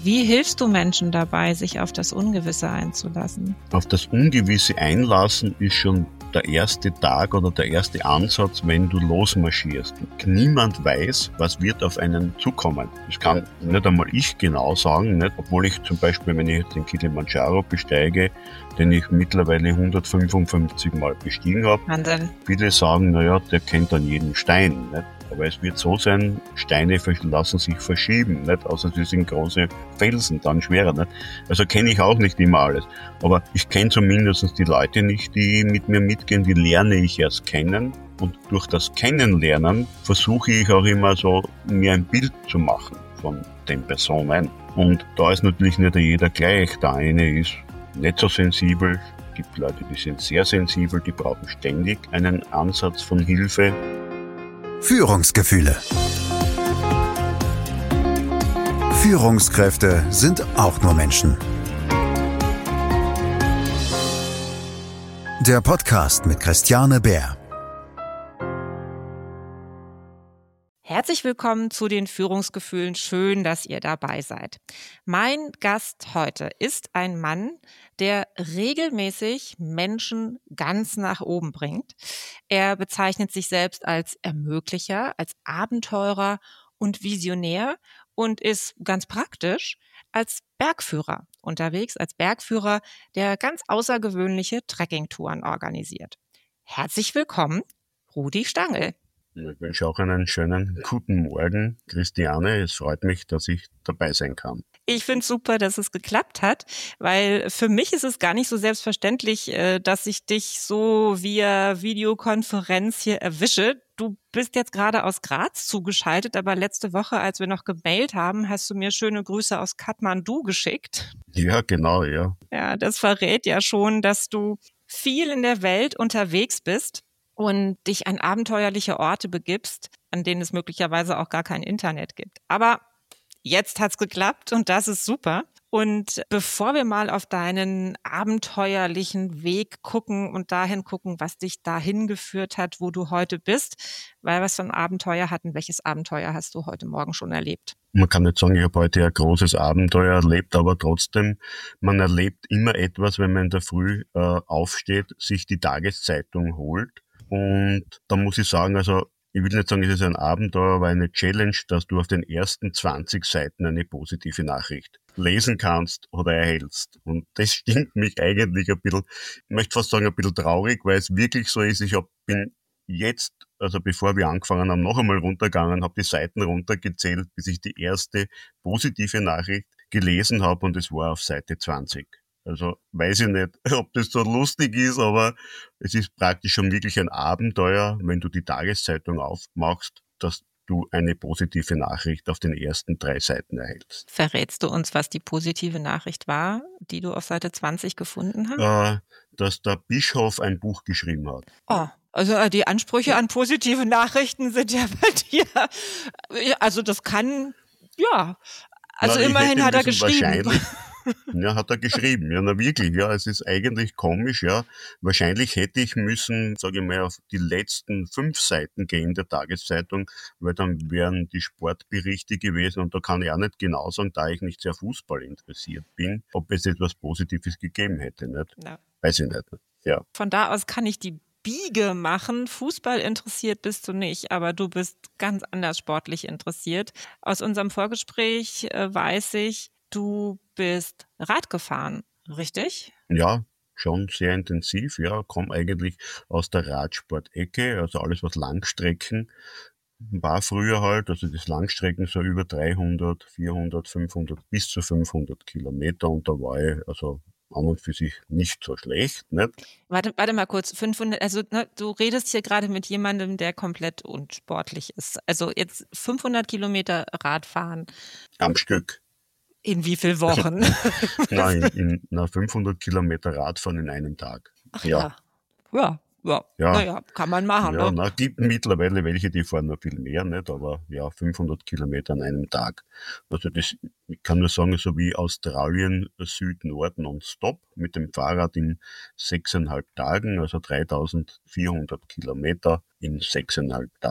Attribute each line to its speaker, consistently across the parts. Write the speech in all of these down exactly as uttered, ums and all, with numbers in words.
Speaker 1: Wie hilfst du Menschen dabei, sich auf das Ungewisse einzulassen?
Speaker 2: Auf das Ungewisse einlassen ist schon der erste Tag oder der erste Ansatz, wenn du losmarschierst. Niemand weiß, was wird auf einen zukommen. Das kann nicht einmal ich genau sagen, nicht? Obwohl ich zum Beispiel, wenn ich den Kilimanjaro besteige, den ich mittlerweile hundertfünfundfünfzig Mal bestiegen habe,
Speaker 1: Wahnsinn.
Speaker 2: viele sagen, naja, der kennt an jeden Stein. Nicht? Aber es wird so sein, Steine lassen sich verschieben, nicht? Außer sie sind große Felsen, dann schwerer. Nicht? Also kenne ich auch nicht immer alles. Aber ich kenne zumindest die Leute nicht, die mit mir mitgehen, die lerne ich erst kennen. Und durch das Kennenlernen versuche ich auch immer so, mir ein Bild zu machen von den Personen. Und da ist natürlich nicht jeder gleich. Der eine ist nicht so sensibel. Es gibt Leute, die sind sehr sensibel, die brauchen ständig einen Ansatz von Hilfe.
Speaker 3: Führungsgefühle. Führungskräfte sind auch nur Menschen. Der Podcast mit Christiane Beer.
Speaker 1: Herzlich willkommen zu den Führungsgefühlen. Schön, dass ihr dabei seid. Mein Gast heute ist ein Mann, der regelmäßig Menschen ganz nach oben bringt. Er bezeichnet sich selbst als Ermöglicher, als Abenteurer und Visionär und ist ganz praktisch als Bergführer unterwegs, als Bergführer, der ganz außergewöhnliche Trekkingtouren organisiert. Herzlich willkommen, Rudi Stangl.
Speaker 2: Ich wünsche auch einen schönen guten Morgen, Christiane. Es freut mich, dass ich dabei sein kann.
Speaker 1: Ich finde es super, dass es geklappt hat, weil für mich ist es gar nicht so selbstverständlich, dass ich dich so via Videokonferenz hier erwische. Du bist jetzt gerade aus Graz zugeschaltet, aber letzte Woche, als wir noch gemailt haben, hast du mir schöne Grüße aus Kathmandu geschickt.
Speaker 2: Ja, genau, ja.
Speaker 1: Ja, das verrät ja schon, dass du viel in der Welt unterwegs bist und dich an abenteuerliche Orte begibst, an denen es möglicherweise auch gar kein Internet gibt. Aber jetzt hat's geklappt und das ist super. Und bevor wir mal auf deinen abenteuerlichen Weg gucken und dahin gucken, was dich dahin geführt hat, wo du heute bist, weil was für ein Abenteuer hatten, welches Abenteuer hast du heute Morgen schon erlebt?
Speaker 2: Man kann nicht sagen, ich habe heute ein großes Abenteuer erlebt, aber trotzdem, man erlebt immer etwas, wenn man in der Früh äh, aufsteht, sich die Tageszeitung holt. Und da muss ich sagen, also ich will nicht sagen, es ist ein Abenteuer, aber eine Challenge, dass du auf den ersten zwanzig Seiten eine positive Nachricht lesen kannst oder erhältst. Und das stimmt mich eigentlich ein bisschen, ich möchte fast sagen, ein bisschen traurig, weil es wirklich so ist, ich hab, bin jetzt, also bevor wir angefangen haben, noch einmal runtergegangen, habe die Seiten runtergezählt, bis ich die erste positive Nachricht gelesen habe und es war auf Seite zwanzig. Also weiß ich nicht, ob das so lustig ist, aber es ist praktisch schon wirklich ein Abenteuer, wenn du die Tageszeitung aufmachst, dass du eine positive Nachricht auf den ersten drei Seiten erhältst.
Speaker 1: Verrätst du uns, was die positive Nachricht war, die du auf Seite zwanzig gefunden hast?
Speaker 2: Äh, dass der Bischof ein Buch geschrieben hat.
Speaker 1: Oh, also die Ansprüche an positive Nachrichten sind ja bei dir, also das kann, ja, also
Speaker 2: Na,
Speaker 1: immerhin hat er
Speaker 2: müssen
Speaker 1: geschrieben.
Speaker 2: Ja, hat er geschrieben. Ja, na wirklich, ja, es ist eigentlich komisch, ja. Wahrscheinlich hätte ich müssen, sage ich mal, auf die letzten fünf Seiten gehen der Tageszeitung, weil dann wären die Sportberichte gewesen und da kann ich auch nicht genau sagen, da ich nicht sehr Fußball interessiert bin, ob es etwas Positives gegeben hätte, nicht?
Speaker 1: Ja.
Speaker 2: Weiß ich nicht, ja.
Speaker 1: Von da aus kann ich die Biege machen. Fußball interessiert bist du nicht, aber du bist ganz anders sportlich interessiert. Aus unserem Vorgespräch äh, weiß ich, du bist Rad gefahren, richtig?
Speaker 2: Ja, schon sehr intensiv, ja, komme eigentlich aus der Radsport-Ecke, also alles was Langstrecken war früher halt, also das Langstrecken so über dreihundert, vierhundert, fünfhundert, bis zu fünfhundert Kilometer und da war ich also an und für sich nicht so schlecht, nicht?
Speaker 1: Warte, warte mal kurz, fünfhundert, also ne, du redest hier gerade mit jemandem, der komplett unsportlich ist. Also jetzt fünfhundert Kilometer Radfahren.
Speaker 2: Am Stück.
Speaker 1: In wie vielen Wochen?
Speaker 2: Nein, in, na, fünfhundert Kilometer Radfahren in einem Tag.
Speaker 1: Ach ja. Ja, ja.
Speaker 2: Ja.
Speaker 1: Naja, kann man machen.
Speaker 2: Ja,
Speaker 1: Ne?
Speaker 2: na, gibt mittlerweile welche, die fahren noch viel mehr, nicht? Aber ja, fünfhundert Kilometer an einem Tag. Also das, ich kann nur sagen, so wie Australien, Süd, Norden und Stop mit dem Fahrrad in sechseinhalb Tagen, also dreitausendvierhundert Kilometer in sechseinhalb Tagen.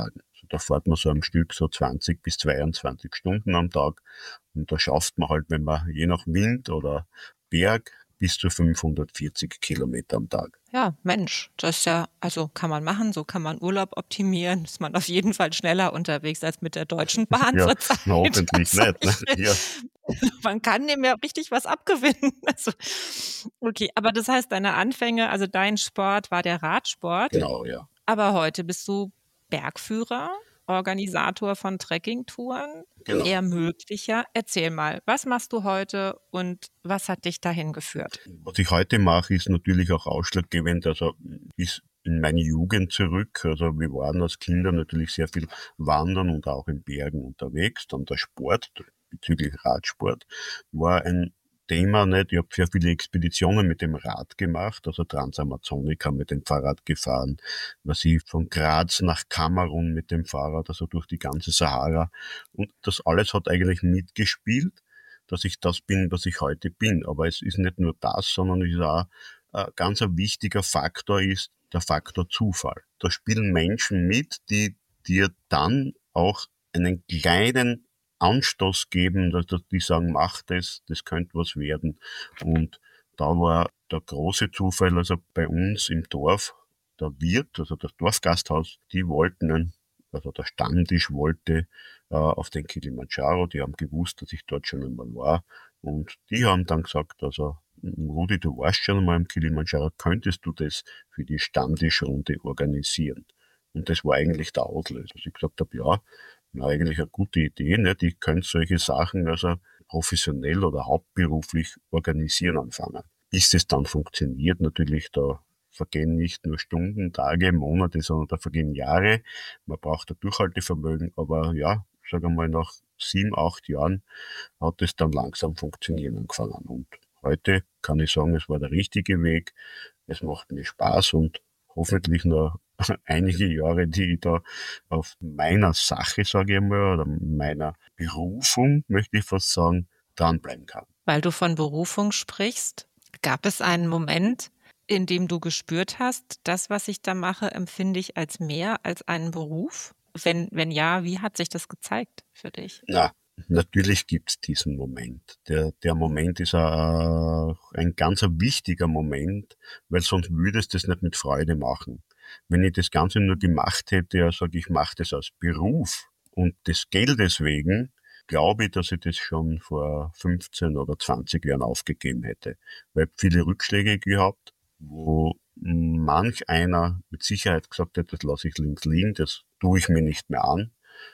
Speaker 2: Also da fährt man so am Stück so zwanzig bis zweiundzwanzig Stunden am Tag und da schafft man halt, wenn man je nach Wind oder Berg, bis zu fünfhundertvierzig Kilometer am Tag.
Speaker 1: Ja, Mensch, das ist ja, also kann man machen, so kann man Urlaub optimieren, ist man auf jeden Fall schneller unterwegs als mit der Deutschen Bahn
Speaker 2: Ja,
Speaker 1: zurzeit.
Speaker 2: na, hoffentlich
Speaker 1: Also
Speaker 2: nicht. Ne?
Speaker 1: ich,
Speaker 2: Ja,
Speaker 1: man kann dem ja richtig was abgewinnen. Also, okay, aber das heißt, deine Anfänge, also dein Sport war der Radsport,
Speaker 2: genau, ja.
Speaker 1: aber heute bist du Bergführer, Organisator von Trekkingtouren,
Speaker 2: Genau.
Speaker 1: ermöglicher. Erzähl mal, was machst du heute und was hat dich dahin geführt?
Speaker 2: Was ich heute mache, ist natürlich auch ausschlaggebend, also bis in meine Jugend zurück. Also wir waren als Kinder natürlich sehr viel wandern und auch in Bergen unterwegs. Dann der Sport bezüglich Radsport war ein Thema nicht. Ich habe sehr viele Expeditionen mit dem Rad gemacht, also Transamazonica mit dem Fahrrad gefahren, was ich von Graz nach Kamerun mit dem Fahrrad, also durch die ganze Sahara. Und das alles hat eigentlich mitgespielt, dass ich das bin, was ich heute bin. Aber es ist nicht nur das, sondern es ist auch ein ganz ein wichtiger Faktor ist der Faktor Zufall. Da spielen Menschen mit, die dir dann auch einen kleinen Anstoß geben, dass die sagen, mach das, das könnte was werden. Und da war der große Zufall, also bei uns im Dorf, der Wirt, also das Dorfgasthaus, die wollten, ein, also der Stammtisch wollte äh, auf den Kilimanjaro, die haben gewusst, dass ich dort schon einmal war. Und die haben dann gesagt, also Rudi, du warst schon einmal im Kilimanjaro, könntest du das für die Stammtischrunde organisieren? Und das war eigentlich der Auslöser. Also ich gesagt habe, ja, na, eigentlich eine gute Idee, ne? Die können solche Sachen also professionell oder hauptberuflich organisieren anfangen. Bis es dann funktioniert, natürlich, da vergehen nicht nur Stunden, Tage, Monate, sondern da vergehen Jahre. Man braucht ein Durchhaltevermögen, aber ja, sagen wir mal, nach sieben, acht Jahren hat es dann langsam funktionieren angefangen. Und heute kann ich sagen, es war der richtige Weg. Es macht mir Spaß und hoffentlich noch einige Jahre, die ich da auf meiner Sache, sage ich mal, oder meiner Berufung, möchte ich fast sagen, dranbleiben kann.
Speaker 1: Weil du von Berufung sprichst, gab es einen Moment, in dem du gespürt hast, das, was ich da mache, empfinde ich als mehr als einen Beruf? Wenn, wenn ja, wie hat sich das gezeigt für dich?
Speaker 2: Na, natürlich gibt's diesen Moment. Der, der Moment ist auch ein ganz wichtiger Moment, weil sonst würdest du es nicht mit Freude machen. Wenn ich das Ganze nur gemacht hätte, ja, sage ich, mache das als Beruf und des Geldes wegen, glaube ich, dass ich das schon vor fünfzehn oder zwanzig Jahren aufgegeben hätte. Weil ich viele Rückschläge gehabt, wo manch einer mit Sicherheit gesagt hat, das lasse ich links liegen, das tue ich mir nicht mehr an.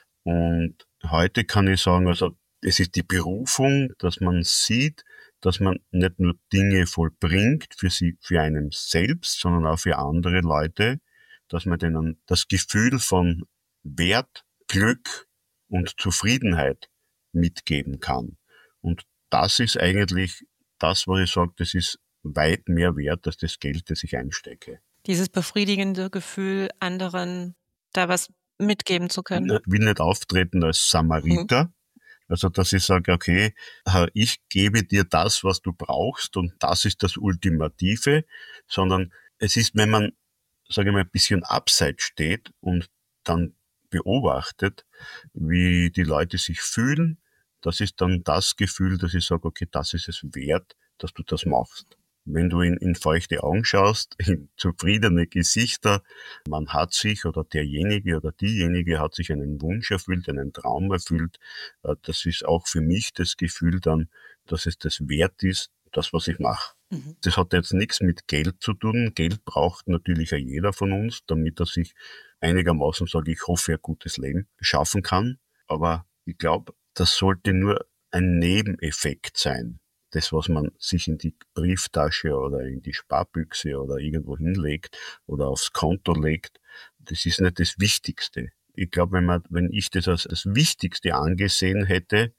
Speaker 2: Und heute kann ich sagen, also es ist die Berufung, dass man sieht, dass man nicht nur Dinge vollbringt für sie, für einen selbst, sondern auch für andere Leute, dass man denen das Gefühl von Wert, Glück und Zufriedenheit mitgeben kann. Und das ist eigentlich das, was ich sage, das ist weit mehr wert als das Geld, das ich einstecke.
Speaker 1: Dieses befriedigende Gefühl, anderen da was mitgeben zu können.
Speaker 2: Ich will nicht auftreten als Samariter, mhm. Also, dass ich sage, okay, ich gebe dir das, was du brauchst und das ist das Ultimative, sondern es ist, wenn man, sage ich mal, ein bisschen abseits steht und dann beobachtet, wie die Leute sich fühlen, das ist dann das Gefühl, dass ich sage, okay, das ist es wert, dass du das machst. Wenn du in, in feuchte Augen schaust, in zufriedene Gesichter, man hat sich oder derjenige oder diejenige hat sich einen Wunsch erfüllt, einen Traum erfüllt. Das ist auch für mich das Gefühl dann, dass es das wert ist, das, was ich mache. Mhm. Das hat jetzt nichts mit Geld zu tun. Geld braucht natürlich ja jeder von uns, damit er sich einigermaßen, sage ich, hoffe, ein gutes Leben schaffen kann. Aber ich glaube, das sollte nur ein Nebeneffekt sein. Das, was man sich in die Brieftasche oder in die Sparbüchse oder irgendwo hinlegt oder aufs Konto legt, das ist nicht das Wichtigste. Ich glaube, wenn man, wenn ich das als das Wichtigste angesehen hätte,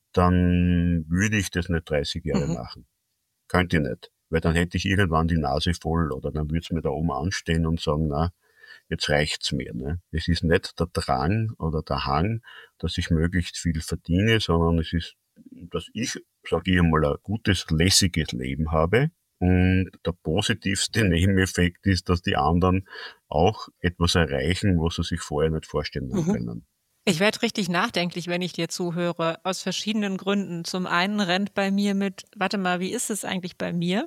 Speaker 2: dann würde ich das nicht dreißig Jahre mhm. machen. Könnte ich nicht. Weil dann hätte ich irgendwann die Nase voll oder dann würde es mir da oben anstehen und sagen, na, jetzt reicht's mir. Ne? Es ist nicht der Drang oder der Hang, dass ich möglichst viel verdiene, sondern es ist, dass ich, sage ich einmal, ein gutes, lässiges Leben habe, Und der positivste Nebeneffekt ist, dass die anderen auch etwas erreichen, was sie sich vorher nicht vorstellen haben
Speaker 1: Mhm.
Speaker 2: können.
Speaker 1: Ich werde richtig nachdenklich, wenn ich dir zuhöre, aus verschiedenen Gründen. Zum einen rennt bei mir mit, warte mal, wie ist es eigentlich bei mir?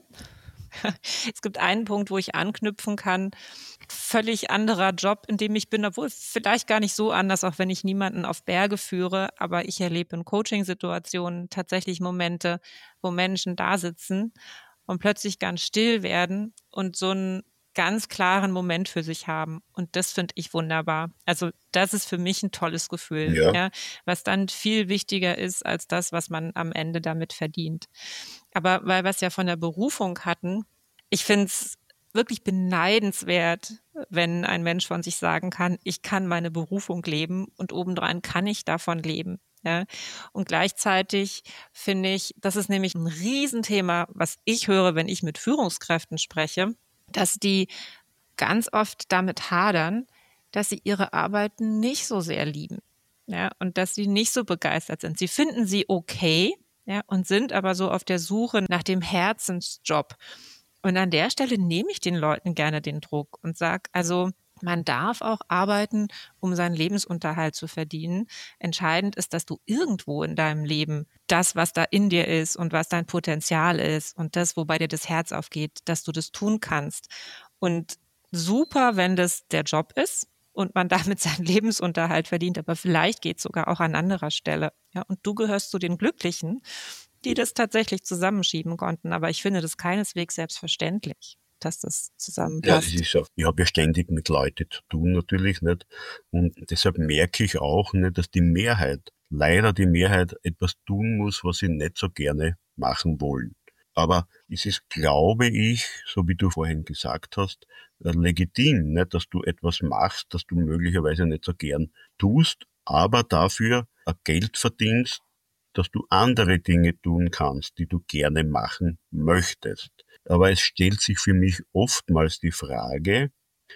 Speaker 1: Es gibt einen Punkt, wo ich anknüpfen kann. Völlig anderer Job, in dem ich bin, obwohl vielleicht gar nicht so anders, auch wenn ich niemanden auf Berge führe. Aber ich erlebe in Coaching-Situationen tatsächlich Momente, wo Menschen da sitzen und plötzlich ganz still werden und so einen ganz klaren Moment für sich haben. Und das finde ich wunderbar. Also das ist für mich ein tolles Gefühl,
Speaker 2: Ja.
Speaker 1: ja, was dann viel wichtiger ist als das, was man am Ende damit verdient. Aber weil wir es ja von der Berufung hatten, ich finde es wirklich beneidenswert, wenn ein Mensch von sich sagen kann, ich kann meine Berufung leben und obendrein kann ich davon leben. Ja, und gleichzeitig finde ich, das ist nämlich ein Riesenthema, was ich höre, wenn ich mit Führungskräften spreche, dass die ganz oft damit hadern, dass sie ihre Arbeit nicht so sehr lieben. Ja, und dass sie nicht so begeistert sind. Sie finden sie okay, ja, und sind aber so auf der Suche nach dem Herzensjob. Und an der Stelle nehme ich den Leuten gerne den Druck und sage, also man darf auch arbeiten, um seinen Lebensunterhalt zu verdienen. Entscheidend ist, dass du irgendwo in deinem Leben das, was da in dir ist und was dein Potenzial ist und das, wobei dir das Herz aufgeht, dass du das tun kannst. Und super, wenn das der Job ist und man damit seinen Lebensunterhalt verdient, aber vielleicht geht es sogar auch an anderer Stelle. Ja, und du gehörst zu den Glücklichen, die das tatsächlich zusammenschieben konnten. Aber ich finde das keineswegs selbstverständlich, dass das
Speaker 2: Ja, das
Speaker 1: zusammenpasst.
Speaker 2: ist ja, ich habe ja ständig mit Leuten zu tun, natürlich nicht. Und deshalb merke ich auch nicht, dass die Mehrheit, leider die Mehrheit, etwas tun muss, was sie nicht so gerne machen wollen. Aber es ist, glaube ich, so wie du vorhin gesagt hast, äh, legitim, nicht, dass du etwas machst, das du möglicherweise nicht so gern tust, aber dafür ein Geld verdienst, dass du andere Dinge tun kannst, die du gerne machen möchtest. Aber es stellt sich für mich oftmals die Frage,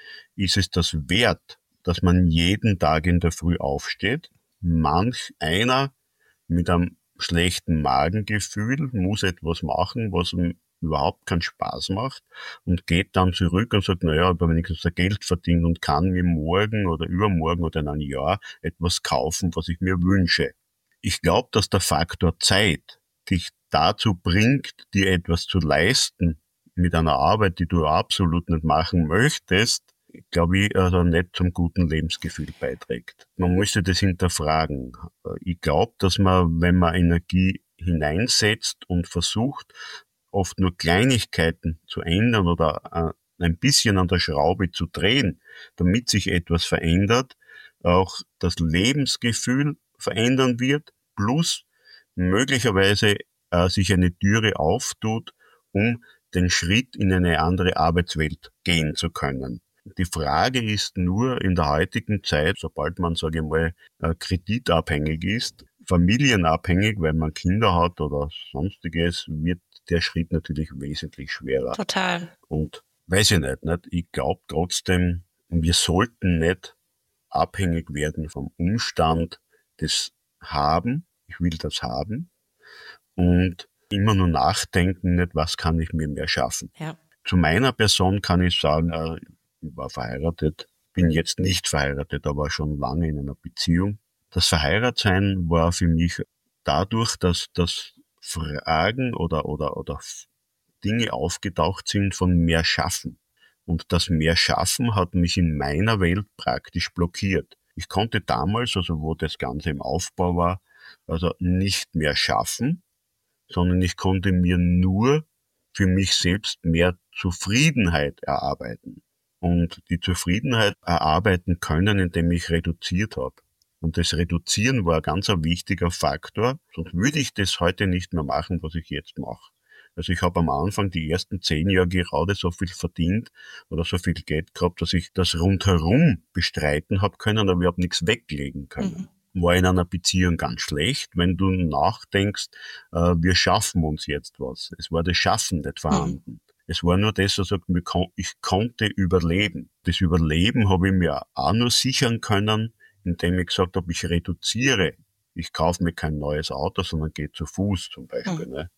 Speaker 2: ist es das wert, dass man jeden Tag in der Früh aufsteht? Manch einer mit einem schlechten Magengefühl muss etwas machen, was ihm überhaupt keinen Spaß macht und geht dann zurück und sagt, naja, ich habe wenigstens ein Geld verdient und kann mir morgen oder übermorgen oder in einem Jahr etwas kaufen, was ich mir wünsche. Ich glaube, dass der Faktor Zeit dich dazu bringt, dir etwas zu leisten mit einer Arbeit, die du absolut nicht machen möchtest, glaube ich, also nicht zum guten Lebensgefühl beiträgt. Man müsste das hinterfragen. Ich glaube, dass man, wenn man Energie hineinsetzt und versucht, oft nur Kleinigkeiten zu ändern oder ein bisschen an der Schraube zu drehen, damit sich etwas verändert, auch das Lebensgefühl verändern wird, plus möglicherweise äh, sich eine Türe auftut, um den Schritt in eine andere Arbeitswelt gehen zu können. Die Frage ist nur in der heutigen Zeit, sobald man, sage ich mal, äh, kreditabhängig ist, familienabhängig, weil man Kinder hat oder sonstiges, wird der Schritt natürlich wesentlich schwerer.
Speaker 1: Total.
Speaker 2: Und weiß ich nicht, nicht? Ich glaube trotzdem, wir sollten nicht abhängig werden vom Umstand des Haben. Ich will das haben. Und immer nur nachdenken, nicht, was kann ich mir mehr schaffen.
Speaker 1: Ja.
Speaker 2: Zu meiner Person kann ich sagen, äh, ich war verheiratet, bin jetzt nicht verheiratet, aber schon lange in einer Beziehung. Das Verheiratetsein war für mich dadurch, dass das Fragen oder, oder, oder Dinge aufgetaucht sind von mehr Schaffen. Und das mehr Schaffen hat mich in meiner Welt praktisch blockiert. Ich konnte damals, also wo das Ganze im Aufbau war, also nicht mehr schaffen, sondern ich konnte mir nur für mich selbst mehr Zufriedenheit erarbeiten. Und die Zufriedenheit erarbeiten können, indem ich reduziert habe. Und das Reduzieren war ein ganz ein wichtiger Faktor, sonst würde ich das heute nicht mehr machen, was ich jetzt mache. Also ich habe am Anfang die ersten zehn Jahre gerade so viel verdient oder so viel Geld gehabt, dass ich das rundherum bestreiten habe können, aber ich habe nichts weglegen können. Mhm. War in einer Beziehung ganz schlecht, wenn du nachdenkst, äh, wir schaffen uns jetzt was. Es war das Schaffen nicht vorhanden. Mhm. Es war nur das, was sagt, ich konnte überleben. Das Überleben habe ich mir auch nur sichern können, indem ich gesagt habe, ich reduziere. Ich kaufe mir kein neues Auto, sondern gehe zu Fuß zum Beispiel. Mhm. Ne?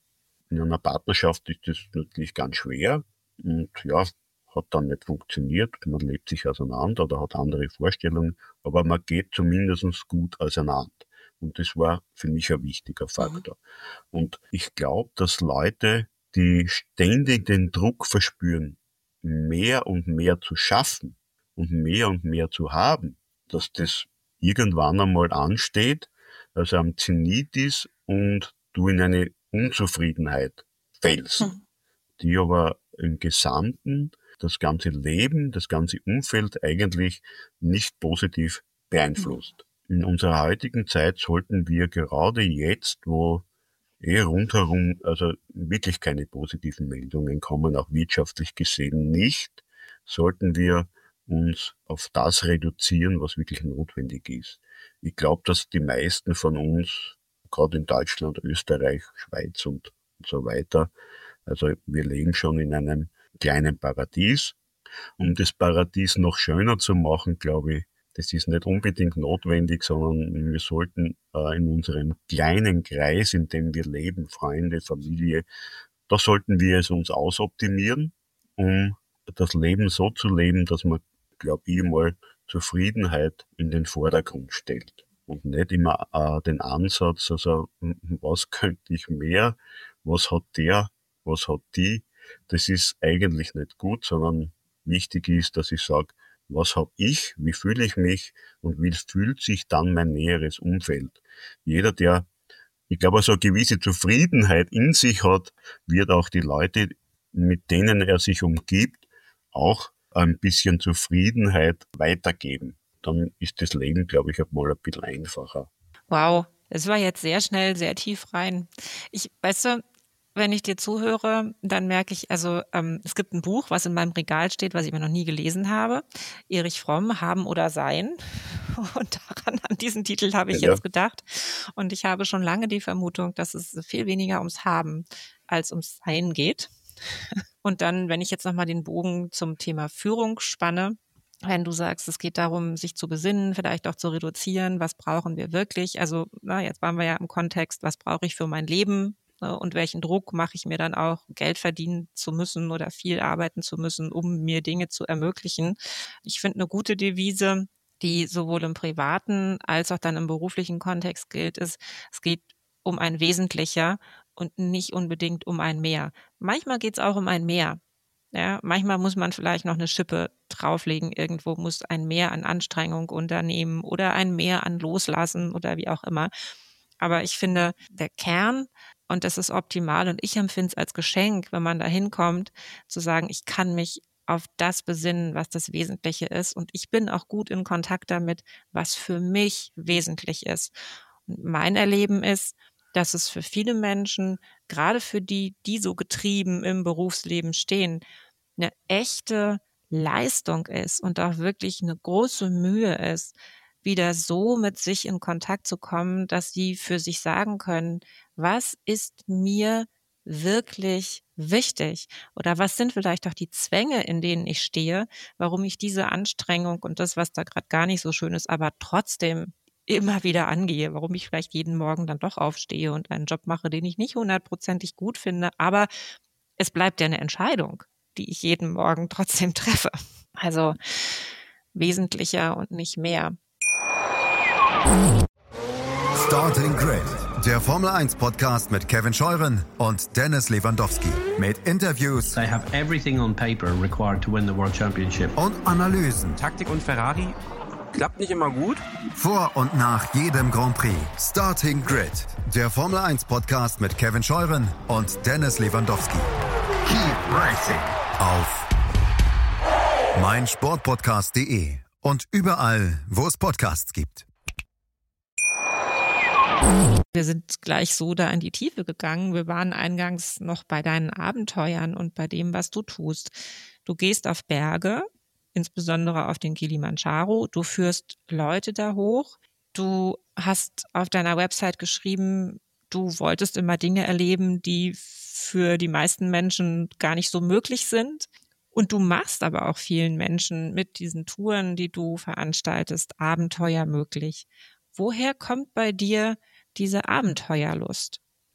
Speaker 2: In einer Partnerschaft ist das natürlich ganz schwer und ja, hat dann nicht funktioniert. Man lebt sich auseinander oder hat andere Vorstellungen, aber man geht zumindest gut auseinander. Und das war für mich ein wichtiger Faktor. Mhm. Und ich glaube, dass Leute, die ständig den Druck verspüren, mehr und mehr zu schaffen und mehr und mehr zu haben, dass das irgendwann einmal ansteht, also am Zenit ist und du in eine Unzufriedenheit fällst, mhm. die aber im Gesamten das ganze Leben, das ganze Umfeld eigentlich nicht positiv beeinflusst. Mhm. In unserer heutigen Zeit sollten wir gerade jetzt, wo eh rundherum also wirklich keine positiven Meldungen kommen, auch wirtschaftlich gesehen nicht, sollten wir uns auf das reduzieren, was wirklich notwendig ist. Ich glaube, dass die meisten von uns, gerade in Deutschland, Österreich, Schweiz und, und so weiter, also wir leben schon in einem kleinen Paradies. Um das Paradies noch schöner zu machen, glaube ich, das ist nicht unbedingt notwendig, sondern wir sollten äh, in unserem kleinen Kreis, in dem wir leben, Freunde, Familie, da sollten wir es uns ausoptimieren, um das Leben so zu leben, dass man, glaube ich, mal Zufriedenheit in den Vordergrund stellt. Und nicht immer äh, den Ansatz, also was könnte ich mehr, was hat der, was hat die, das ist eigentlich nicht gut, sondern wichtig ist, dass ich sage, was habe ich, wie fühle ich mich und wie fühlt sich dann mein näheres Umfeld. Jeder, der, ich glaube, so eine gewisse Zufriedenheit in sich hat, wird auch die Leute, mit denen er sich umgibt, auch ein bisschen Zufriedenheit weitergeben. Dann ist das Leben, glaube ich, mal ein bisschen einfacher.
Speaker 1: Wow, es war jetzt sehr schnell, sehr tief rein. Ich, weißt du, wenn ich dir zuhöre, dann merke ich, also ähm, es gibt ein Buch, was in meinem Regal steht, was ich mir noch nie gelesen habe. Erich Fromm, Haben oder Sein. Und daran, an diesen Titel habe ich ja. jetzt gedacht. Und ich habe schon lange die Vermutung, dass es viel weniger ums Haben als ums Sein geht. Und dann, wenn ich jetzt nochmal den Bogen zum Thema Führung spanne, wenn du sagst, es geht darum, sich zu besinnen, vielleicht auch zu reduzieren, was brauchen wir wirklich? Also na, jetzt waren wir ja im Kontext, was brauche ich für mein Leben? Und welchen Druck mache ich mir dann auch, Geld verdienen zu müssen oder viel arbeiten zu müssen, um mir Dinge zu ermöglichen. Ich finde, eine gute Devise, die sowohl im privaten als auch dann im beruflichen Kontext gilt, ist, es geht um ein Wesentlicher und nicht unbedingt um ein Mehr. Manchmal geht es auch um ein Mehr. Ja, manchmal muss man vielleicht noch eine Schippe drauflegen. Irgendwo muss ein Mehr an Anstrengung unternehmen oder ein Mehr an Loslassen oder wie auch immer. Aber ich finde, der Kern, und das ist optimal, und ich empfinde es als Geschenk, wenn man da hinkommt, zu sagen, ich kann mich auf das besinnen, was das Wesentliche ist. Und ich bin auch gut in Kontakt damit, was für mich wesentlich ist. Und mein Erleben ist, dass es für viele Menschen, gerade für die, die so getrieben im Berufsleben stehen, eine echte Leistung ist und auch wirklich eine große Mühe ist, wieder so mit sich in Kontakt zu kommen, dass sie für sich sagen können, was ist mir wirklich wichtig? Oder was sind vielleicht auch die Zwänge, in denen ich stehe, warum ich diese Anstrengung und das, was da gerade gar nicht so schön ist, aber trotzdem immer wieder angehe, warum ich vielleicht jeden Morgen dann doch aufstehe und einen Job mache, den ich nicht hundertprozentig gut finde, aber es bleibt ja eine Entscheidung, die ich jeden Morgen trotzdem treffe. Also wesentlicher und nicht mehr.
Speaker 3: Starting Grid, der Formel eins Podcast mit Kevin Scheuren und Dennis Lewandowski. Mit Interviews.
Speaker 4: They have everything on paper required to win the World Championship.
Speaker 3: Und Analysen.
Speaker 5: Taktik und Ferrari klappt nicht immer gut.
Speaker 3: Vor und nach jedem Grand Prix. Starting Grid, der Formel eins Podcast mit Kevin Scheuren und Dennis Lewandowski. Keep racing auf meinsportpodcast punkt de und überall, wo es Podcasts gibt.
Speaker 1: Wir sind gleich so da in die Tiefe gegangen. Wir waren eingangs noch bei deinen Abenteuern und bei dem, was du tust. Du gehst auf Berge, insbesondere auf den Kilimanjaro. Du führst Leute da hoch. Du hast auf deiner Website geschrieben, du wolltest immer Dinge erleben, die für die meisten Menschen gar nicht so möglich sind. Und du machst aber auch vielen Menschen mit diesen Touren, die du veranstaltest, Abenteuer möglich. Woher kommt bei dir diese Abenteuerlust?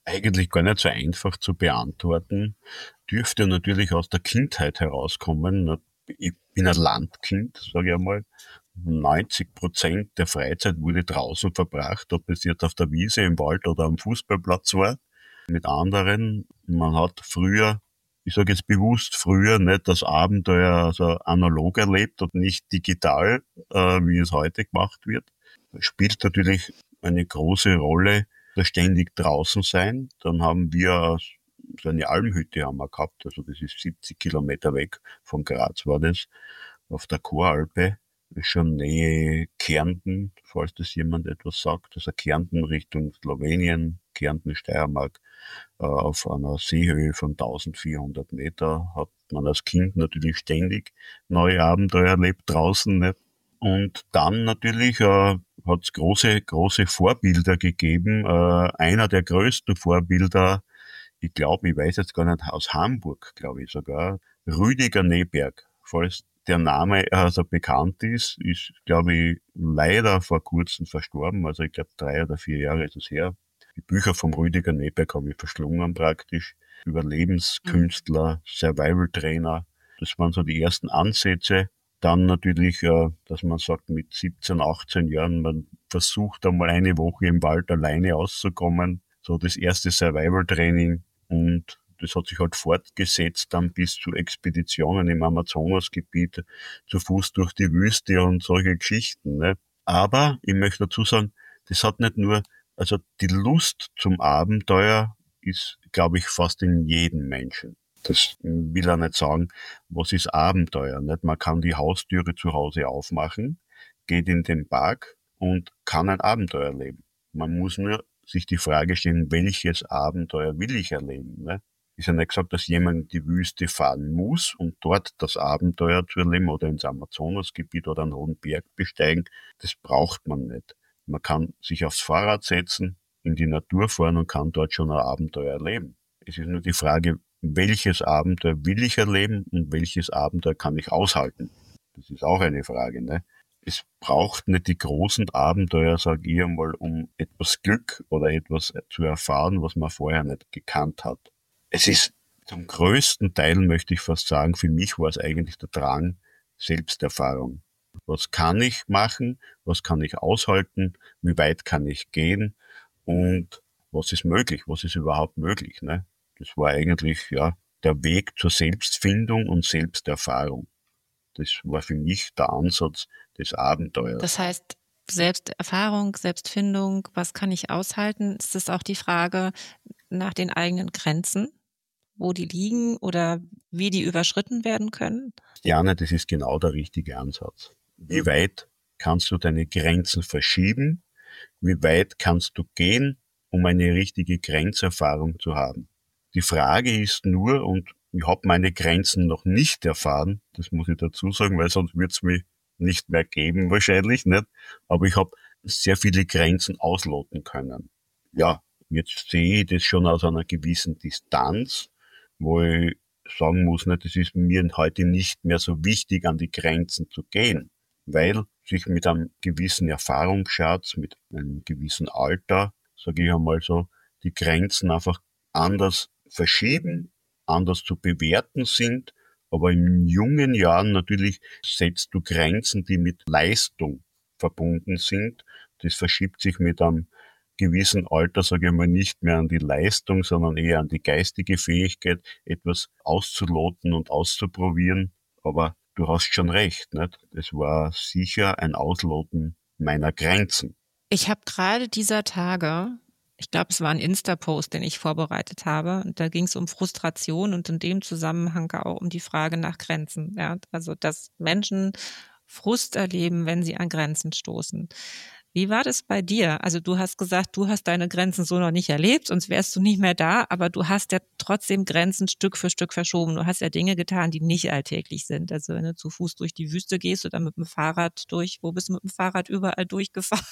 Speaker 2: Eigentlich gar nicht so einfach zu beantworten. Dürfte natürlich aus der Kindheit herauskommen. Ich bin ein Landkind, sage ich einmal. neunzig Prozent der Freizeit wurde draußen verbracht, ob es jetzt auf der Wiese, im Wald oder am Fußballplatz war. Mit anderen, man hat früher, ich sage jetzt bewusst früher, nicht das Abenteuer also analog erlebt und nicht digital, äh, wie es heute gemacht wird. Das spielt natürlich eine große Rolle, da ständig draußen sein. Dann haben wir so eine Almhütte haben wir gehabt, also das ist siebzig Kilometer weg von Graz war das, auf der Choralpe, schon Nähe Kärnten, falls das jemand etwas sagt, also Kärnten Richtung Slowenien, Kärnten, Steiermark, äh, auf einer Seehöhe von eintausendvierhundert Meter hat man als Kind natürlich ständig neue Abenteuer erlebt draußen, nicht? Und dann natürlich äh, hat es große, große Vorbilder gegeben. Äh, einer der größten Vorbilder, ich glaube, ich weiß jetzt gar nicht, aus Hamburg, glaube ich sogar, Rüdiger Neberg, falls der Name also bekannt ist, ist, glaube ich, leider vor kurzem verstorben. Also ich glaube, drei oder vier Jahre ist es her. Die Bücher vom Rüdiger Neberg habe ich verschlungen praktisch. Überlebenskünstler, Survival-Trainer. Das waren so die ersten Ansätze. Dann natürlich, äh, dass man sagt, mit siebzehn, achtzehn Jahren, man versucht einmal eine Woche im Wald alleine auszukommen. So das erste Survival-Training. Und das hat sich halt fortgesetzt dann bis zu Expeditionen im Amazonasgebiet, zu Fuß durch die Wüste und solche Geschichten. Ne? Aber ich möchte dazu sagen, das hat nicht nur, also die Lust zum Abenteuer ist, glaube ich, fast in jedem Menschen. Das will er nicht sagen, was ist Abenteuer. Nicht? Man kann die Haustüre zu Hause aufmachen, geht in den Park und kann ein Abenteuer erleben. Man muss nur sich die Frage stellen, welches Abenteuer will ich erleben. Ne? Ist ja nicht gesagt, dass jemand in die Wüste fahren muss, um dort das Abenteuer zu erleben oder ins Amazonasgebiet oder einen hohen Berg besteigen. Das braucht man nicht. Man kann sich aufs Fahrrad setzen, in die Natur fahren und kann dort schon ein Abenteuer erleben. Es ist nur die Frage, welches Abenteuer will ich erleben und welches Abenteuer kann ich aushalten. Das ist auch eine Frage. Ne? Es braucht nicht die großen Abenteuer, sage ich einmal, um etwas Glück oder etwas zu erfahren, was man vorher nicht gekannt hat. Es ist zum größten Teil, möchte ich fast sagen, für mich war es eigentlich der Drang, Selbsterfahrung. Was kann ich machen? Was kann ich aushalten? Wie weit kann ich gehen? Und was ist möglich? Was ist überhaupt möglich? Ne? Das war eigentlich ja der Weg zur Selbstfindung und Selbsterfahrung. Das war für mich der Ansatz des Abenteuers.
Speaker 1: Das heißt, Selbsterfahrung, Selbstfindung, was kann ich aushalten? Ist das auch die Frage nach den eigenen Grenzen, wo die liegen oder wie die überschritten werden können?
Speaker 2: Jana, das ist genau der richtige Ansatz. Wie weit kannst du deine Grenzen verschieben? Wie weit kannst du gehen, um eine richtige Grenzerfahrung zu haben? Die Frage ist nur, und ich habe meine Grenzen noch nicht erfahren, das muss ich dazu sagen, weil sonst wird es mich nicht mehr geben wahrscheinlich, nicht? Aber ich habe sehr viele Grenzen ausloten können. Ja, jetzt sehe ich das schon aus einer gewissen Distanz, wo ich sagen muss, nicht, es ist mir heute nicht mehr so wichtig, an die Grenzen zu gehen, weil sich mit einem gewissen Erfahrungsschatz, mit einem gewissen Alter, sage ich einmal so, die Grenzen einfach anders verschieben, anders zu bewerten sind. Aber in jungen Jahren natürlich setzt du Grenzen, die mit Leistung verbunden sind. Das verschiebt sich mit einem gewissen Alter, sage ich mal, nicht mehr an die Leistung, sondern eher an die geistige Fähigkeit, etwas auszuloten und auszuprobieren. Aber du hast schon recht, nicht? Das war sicher ein Ausloten meiner Grenzen.
Speaker 1: Ich habe gerade dieser Tage, ich glaube, es war ein Insta-Post, den ich vorbereitet habe, und da ging es um Frustration und in dem Zusammenhang auch um die Frage nach Grenzen. Ja? Also, dass Menschen Frust erleben, wenn sie an Grenzen stoßen. Wie war das bei dir? Also du hast gesagt, du hast deine Grenzen so noch nicht erlebt, sonst wärst du nicht mehr da, aber du hast ja trotzdem Grenzen Stück für Stück verschoben. Du hast ja Dinge getan, die nicht alltäglich sind. Also wenn du zu Fuß durch die Wüste gehst oder mit dem Fahrrad durch, wo bist du mit dem Fahrrad überall durchgefahren?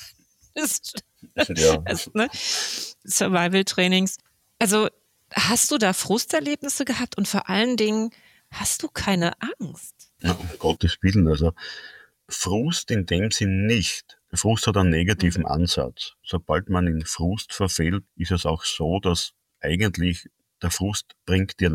Speaker 1: Ja. Das, ne? Survival-Trainings. Also hast du da Frusterlebnisse gehabt und vor allen Dingen hast du keine Angst?
Speaker 2: Ja, um Gottes Willen, also Frust in dem Sinn nicht. Frust hat einen negativen Ansatz. Sobald man in Frust verfällt, ist es auch so, dass eigentlich der Frust bringt dir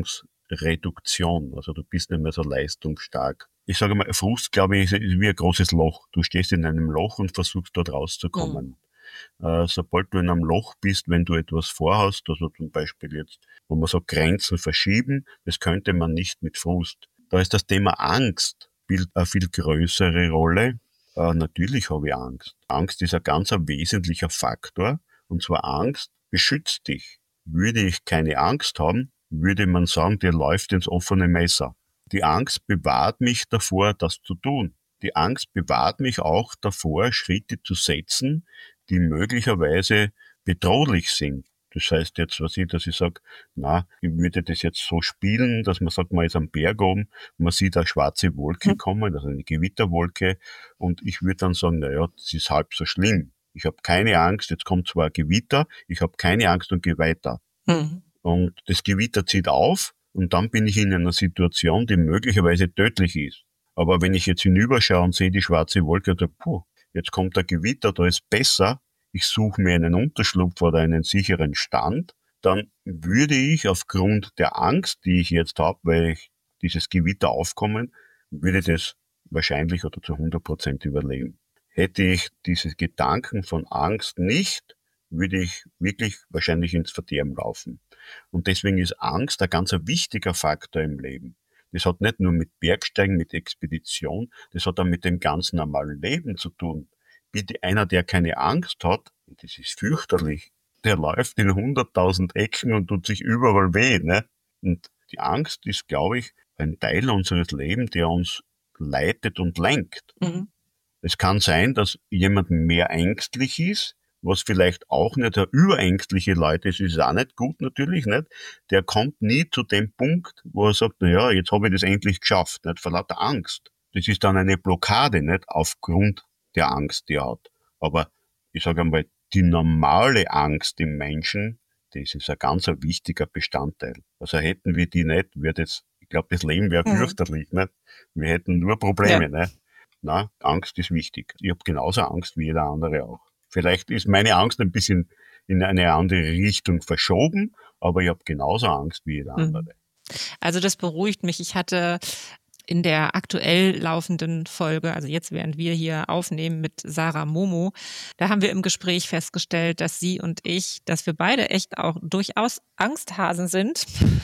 Speaker 2: Leistungsreduktion. Also du bist nicht mehr so leistungsstark. Ich sage mal, Frust, glaube ich, ist wie ein großes Loch. Du stehst in einem Loch und versuchst dort rauszukommen. Mhm. Äh, sobald du in einem Loch bist, wenn du etwas vorhast, also zum Beispiel jetzt, wo man so Grenzen verschieben, das könnte man nicht mit Frust. Da ist das Thema Angst, spielt eine viel größere Rolle. Äh, natürlich habe ich Angst. Angst ist ein ganz ein wesentlicher Faktor. Und zwar Angst beschützt dich. Würde ich keine Angst haben, würde man sagen, der läuft ins offene Messer. Die Angst bewahrt mich davor, das zu tun. Die Angst bewahrt mich auch davor, Schritte zu setzen, die möglicherweise bedrohlich sind. Das heißt jetzt, was ich, dass ich sage, na, ich würde das jetzt so spielen, dass man sagt, man ist am Berg oben, man sieht eine schwarze Wolke mhm. kommen, also eine Gewitterwolke, und ich würde dann sagen, naja, das ist halb so schlimm. Ich habe keine Angst, jetzt kommt zwar ein Gewitter, ich habe keine Angst und gehe weiter. Mhm. Und das Gewitter zieht auf und dann bin ich in einer Situation, die möglicherweise tödlich ist. Aber wenn ich jetzt hinüberschaue und sehe die schwarze Wolke und sage, puh, jetzt kommt der Gewitter, da ist besser, ich suche mir einen Unterschlupf oder einen sicheren Stand, dann würde ich aufgrund der Angst, die ich jetzt habe, weil ich dieses Gewitter aufkommen, würde das wahrscheinlich oder zu hundert Prozent überleben. Hätte ich diese Gedanken von Angst nicht, würde ich wirklich wahrscheinlich ins Verderben laufen. Und deswegen ist Angst ein ganz wichtiger Faktor im Leben. Das hat nicht nur mit Bergsteigen, mit Expedition, das hat auch mit dem ganz normalen Leben zu tun. Bitte einer, der keine Angst hat, das ist fürchterlich, der läuft in hunderttausend Ecken und tut sich überall weh, ne? Und die Angst ist, glaube ich, ein Teil unseres Lebens, der uns leitet und lenkt. Mhm. Es kann sein, dass jemand mehr ängstlich ist, was vielleicht auch nicht der überängstliche Leute ist, ist auch nicht gut natürlich, nicht? Der kommt nie zu dem Punkt, wo er sagt, na ja, jetzt habe ich das endlich geschafft, nicht? Vor lauter Angst. Das ist dann eine Blockade, nicht? Aufgrund der Angst, die er hat. Aber ich sage einmal, die normale Angst im Menschen, das ist ein ganz ein wichtiger Bestandteil. Also hätten wir die nicht, wäre das, ich glaube, das Leben wäre mhm. fürchterlich, nicht? Wir hätten nur Probleme, ja. Nicht? Na, Angst ist wichtig. Ich habe genauso Angst wie jeder andere auch. Vielleicht ist meine Angst ein bisschen in eine andere Richtung verschoben, aber ich habe genauso Angst wie jeder andere.
Speaker 1: Also das beruhigt mich. Ich hatte in der aktuell laufenden Folge, also jetzt während wir hier aufnehmen mit Sarah Momo, da haben wir im Gespräch festgestellt, dass sie und ich, dass wir beide echt auch durchaus Angsthasen sind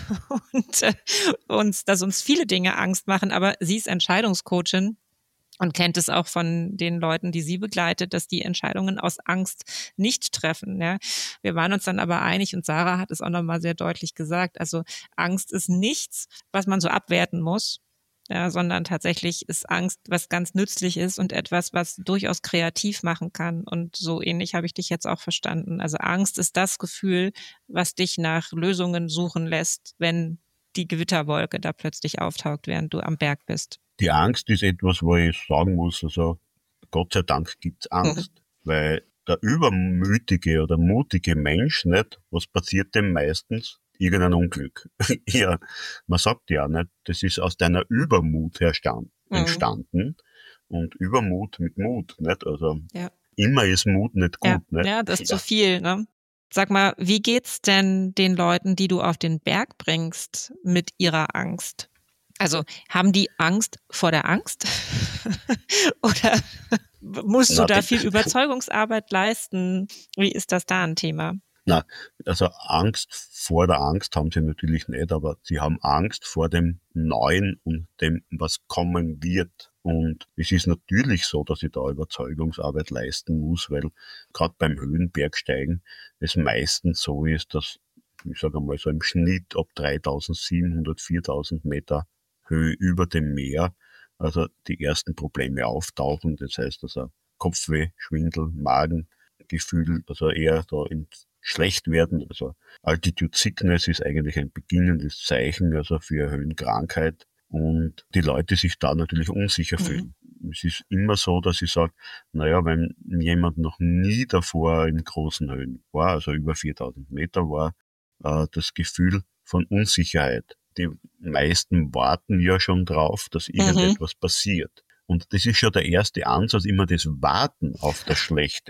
Speaker 1: und äh, uns, dass uns viele Dinge Angst machen, aber sie ist Entscheidungscoachin und kennt es auch von den Leuten, die sie begleitet, dass die Entscheidungen aus Angst nicht treffen. Ja. Wir waren uns dann aber einig und Sarah hat es auch nochmal sehr deutlich gesagt. Also Angst ist nichts, was man so abwerten muss, ja, sondern tatsächlich ist Angst was ganz nützlich ist und etwas, was durchaus kreativ machen kann. Und so ähnlich habe ich dich jetzt auch verstanden. Also Angst ist das Gefühl, was dich nach Lösungen suchen lässt, wenn die Gewitterwolke da plötzlich auftaucht, während du am Berg bist.
Speaker 2: Die Angst ist etwas, wo ich sagen muss, also Gott sei Dank gibt's Angst, mhm. weil der übermütige oder mutige Mensch, nicht, was passiert dem meistens? Irgendein Unglück. Ja, man sagt ja nicht, das ist aus deiner Übermut herstand, mhm. entstanden und Übermut mit Mut, nicht? Also ja. Immer ist Mut nicht gut,
Speaker 1: ja.
Speaker 2: nicht?
Speaker 1: Ja, das ist ja. zu viel, ne? Sag mal, wie geht's denn den Leuten, die du auf den Berg bringst, mit ihrer Angst? Also haben die Angst vor der Angst? Oder musst du Na, da viel Überzeugungsarbeit leisten? Wie ist das da ein Thema?
Speaker 2: Na, also Angst vor der Angst haben sie natürlich nicht, aber sie haben Angst vor dem Neuen und dem, was kommen wird. Und es ist natürlich so, dass ich da Überzeugungsarbeit leisten muss, weil gerade beim Höhenbergsteigen es meistens so ist, dass, ich sage einmal so im Schnitt ab dreitausendsiebenhundert, viertausend Meter Höhe über dem Meer, also die ersten Probleme auftauchen. Das heißt also Kopfweh, Schwindel, Magengefühl, also eher da ins Schlechtwerden. Also Altitude Sickness ist eigentlich ein beginnendes Zeichen, also für Höhenkrankheit. Und die Leute sich da natürlich unsicher fühlen. Mhm. Es ist immer so, dass ich sage, naja, wenn jemand noch nie davor in großen Höhen war, also über viertausend Meter war, äh, das Gefühl von Unsicherheit. Die meisten warten ja schon drauf, dass irgendetwas mhm. passiert. Und das ist schon der erste Ansatz, immer das Warten auf das Schlechte.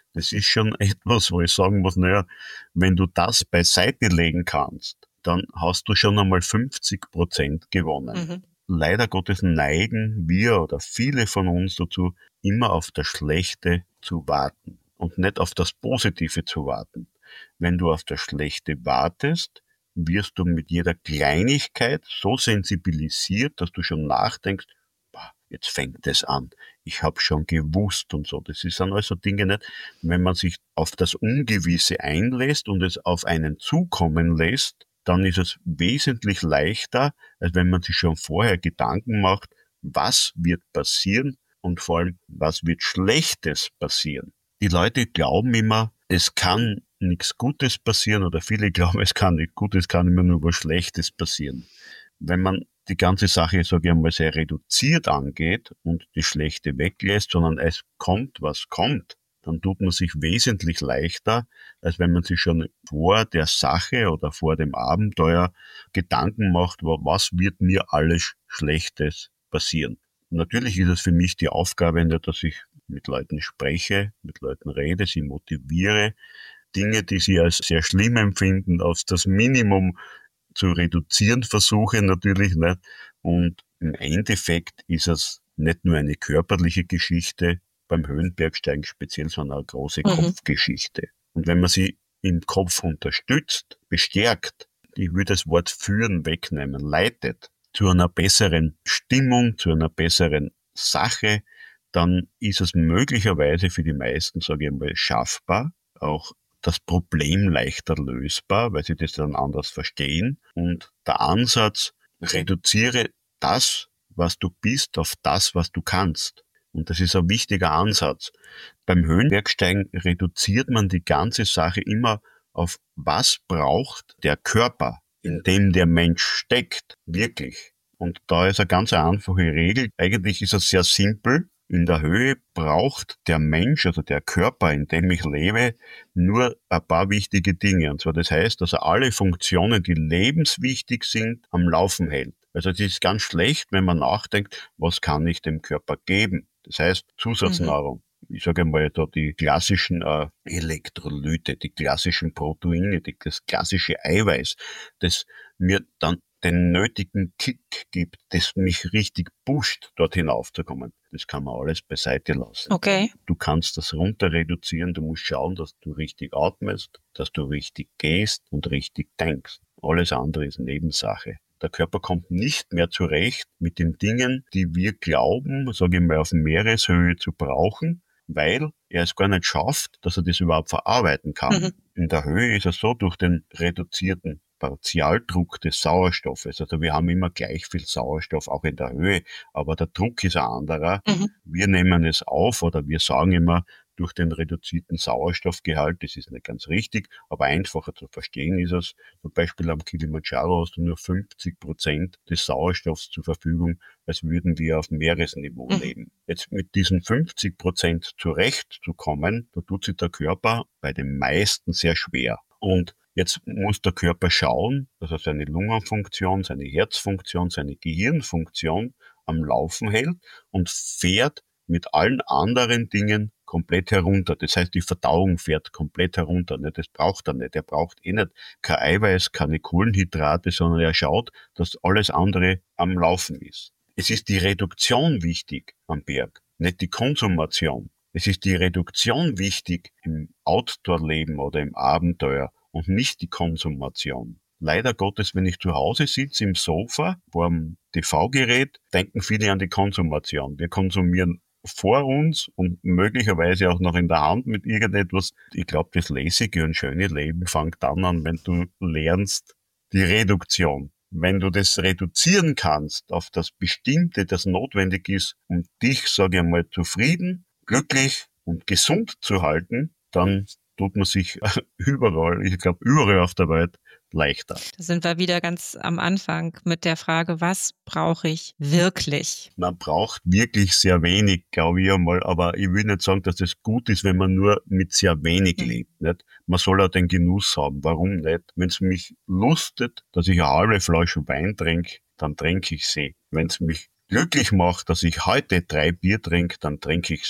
Speaker 2: Das ist schon etwas, wo ich sagen muss, naja, wenn du das beiseite legen kannst, dann hast du schon einmal fünfzig Prozent gewonnen.
Speaker 1: Mhm.
Speaker 2: Leider Gottes neigen wir oder viele von uns dazu, immer auf das Schlechte zu warten und nicht auf das Positive zu warten. Wenn du auf das Schlechte wartest, wirst du mit jeder Kleinigkeit so sensibilisiert, dass du schon nachdenkst, boah, jetzt fängt es an. Ich habe schon gewusst und so. Das sind also Dinge nicht, wenn man sich auf das Ungewisse einlässt und es auf einen zukommen lässt, dann ist es wesentlich leichter, als wenn man sich schon vorher Gedanken macht, was wird passieren und vor allem, was wird Schlechtes passieren. Die Leute glauben immer, es kann nichts Gutes passieren oder viele glauben, es kann nichts Gutes, es kann immer nur was Schlechtes passieren. Wenn man die ganze Sache, sage ich einmal, sehr reduziert angeht und die Schlechte weglässt, sondern es kommt, was kommt, dann tut man sich wesentlich leichter, als wenn man sich schon vor der Sache oder vor dem Abenteuer Gedanken macht, was wird mir alles Schlechtes passieren. Und natürlich ist es für mich die Aufgabe, dass ich mit Leuten spreche, mit Leuten rede, sie motiviere, Dinge, die sie als sehr schlimm empfinden, auf das Minimum zu reduzieren versuche natürlich nicht. Und im Endeffekt ist es nicht nur eine körperliche Geschichte, beim Höhenbergsteigen speziell, sondern eine große mhm. Kopfgeschichte. Und wenn man sie im Kopf unterstützt, bestärkt, ich würde das Wort führen wegnehmen, leitet zu einer besseren Stimmung, zu einer besseren Sache, dann ist es möglicherweise für die meisten, sage ich mal, schaffbar, auch das Problem leichter lösbar, weil sie das dann anders verstehen. Und der Ansatz, reduziere das, was du bist, auf das, was du kannst. Und das ist ein wichtiger Ansatz. Beim Höhenbergsteigen reduziert man die ganze Sache immer auf, was braucht der Körper, in dem der Mensch steckt, wirklich. Und da ist eine ganz einfache Regel. Eigentlich ist es sehr simpel. In der Höhe braucht der Mensch, also der Körper, in dem ich lebe, nur ein paar wichtige Dinge. Und zwar das heißt, dass er alle Funktionen, die lebenswichtig sind, am Laufen hält. Also es ist ganz schlecht, wenn man nachdenkt, was kann ich dem Körper geben? Das heißt Zusatznahrung. Mhm. Ich sage mal da die klassischen äh, Elektrolyte, die klassischen Proteine, die, das klassische Eiweiß, das mir dann den nötigen Kick gibt, das mich richtig pusht, dort hinaufzukommen. Das kann man alles beiseite lassen.
Speaker 1: Okay.
Speaker 2: Du kannst das runter reduzieren, du musst schauen, dass du richtig atmest, dass du richtig gehst und richtig denkst. Alles andere ist Nebensache. Der Körper kommt nicht mehr zurecht mit den Dingen, die wir glauben, sage ich mal, auf Meereshöhe zu brauchen, weil er es gar nicht schafft, dass er das überhaupt verarbeiten kann. Mhm. In der Höhe ist es so, durch den reduzierten Partialdruck des Sauerstoffes. Also wir haben immer gleich viel Sauerstoff, auch in der Höhe, aber der Druck ist ein anderer. Mhm. Wir nehmen es auf oder wir sagen immer, durch den reduzierten Sauerstoffgehalt, das ist nicht ganz richtig, aber einfacher zu verstehen ist es. Zum Beispiel am Kilimanjaro hast du nur fünfzig Prozent des Sauerstoffs zur Verfügung, als würden wir auf Meeresniveau mhm. leben. Jetzt mit diesen fünfzig Prozent zurechtzukommen, da tut sich der Körper bei den meisten sehr schwer. Und jetzt muss der Körper schauen, dass er seine Lungenfunktion, seine Herzfunktion, seine Gehirnfunktion am Laufen hält und fährt mit allen anderen Dingen komplett herunter. Das heißt, die Verdauung fährt komplett herunter. Das braucht er nicht. Er braucht eh nicht kein Eiweiß, keine Kohlenhydrate, sondern er schaut, dass alles andere am Laufen ist. Es ist die Reduktion wichtig am Berg, nicht die Konsumation. Es ist die Reduktion wichtig im Outdoor-Leben oder im Abenteuer und nicht die Konsumation. Leider Gottes, wenn ich zu Hause sitze im Sofa vor dem T V-Gerät, denken viele an die Konsumation. Wir konsumieren vor uns und möglicherweise auch noch in der Hand mit irgendetwas. Ich glaube, das lässige und schöne Leben fängt dann an, wenn du lernst die Reduktion. Wenn du das reduzieren kannst auf das Bestimmte, das notwendig ist, um dich, sage ich einmal, zufrieden, glücklich und gesund zu halten, dann tut man sich überall, ich glaube überall auf der Welt, leichter.
Speaker 1: Da sind wir wieder ganz am Anfang mit der Frage, was brauche ich wirklich?
Speaker 2: Man braucht wirklich sehr wenig, glaube ich einmal, aber ich will nicht sagen, dass es gut ist, wenn man nur mit sehr wenig mhm. lebt. Nicht? Man soll auch den Genuss haben. Warum nicht? Wenn es mich lustet, dass ich eine halbe Flasche Wein trinke, dann trinke ich sie. Wenn es mich glücklich macht, dass ich heute drei Bier trinke, dann trinke ich sie.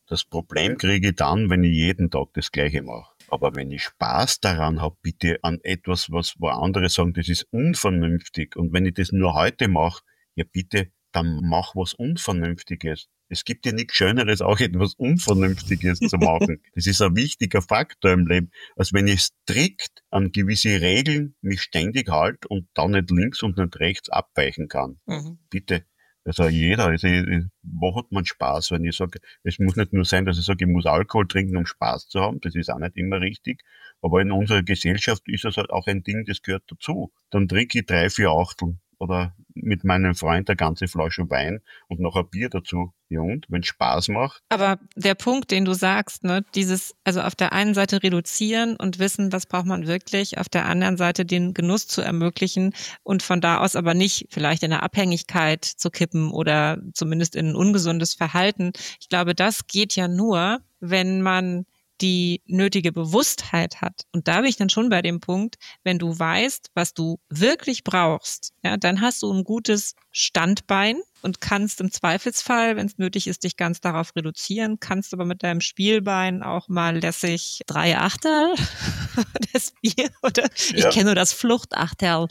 Speaker 2: Das Problem kriege ich dann, wenn ich jeden Tag das Gleiche mache. Aber wenn ich Spaß daran habe, bitte an etwas, was wo andere sagen, das ist unvernünftig. Und wenn ich das nur heute mache, ja bitte, dann mach was Unvernünftiges. Es gibt ja nichts Schöneres, auch etwas Unvernünftiges zu machen. Das ist ein wichtiger Faktor im Leben, als wenn ich strikt an gewisse Regeln mich ständig halte und dann nicht links und nicht rechts abweichen kann. Mhm. Bitte. Also jeder, also wo hat man Spaß, wenn ich sage, es muss nicht nur sein, dass ich sage, ich muss Alkohol trinken, um Spaß zu haben, das ist auch nicht immer richtig, aber in unserer Gesellschaft ist es halt auch ein Ding, das gehört dazu. Dann trinke ich drei, vier Achteln oder mit meinem Freund eine ganze Flasche Wein und noch ein Bier dazu. Ja und, wenn es Spaß macht.
Speaker 1: Aber der Punkt, den du sagst, ne, dieses, also auf der einen Seite reduzieren und wissen, was braucht man wirklich, auf der anderen Seite den Genuss zu ermöglichen und von da aus aber nicht vielleicht in eine Abhängigkeit zu kippen oder zumindest in ein ungesundes Verhalten. Ich glaube, das geht ja nur, wenn man die nötige Bewusstheit hat. Und da bin ich dann schon bei dem Punkt, wenn du weißt, was du wirklich brauchst, ja, dann hast du ein gutes Standbein und kannst im Zweifelsfall, wenn es nötig ist, dich ganz darauf reduzieren, kannst aber mit deinem Spielbein auch mal lässig drei Achtel das Bier oder ja. Ich kenne nur das Fluchtachtel.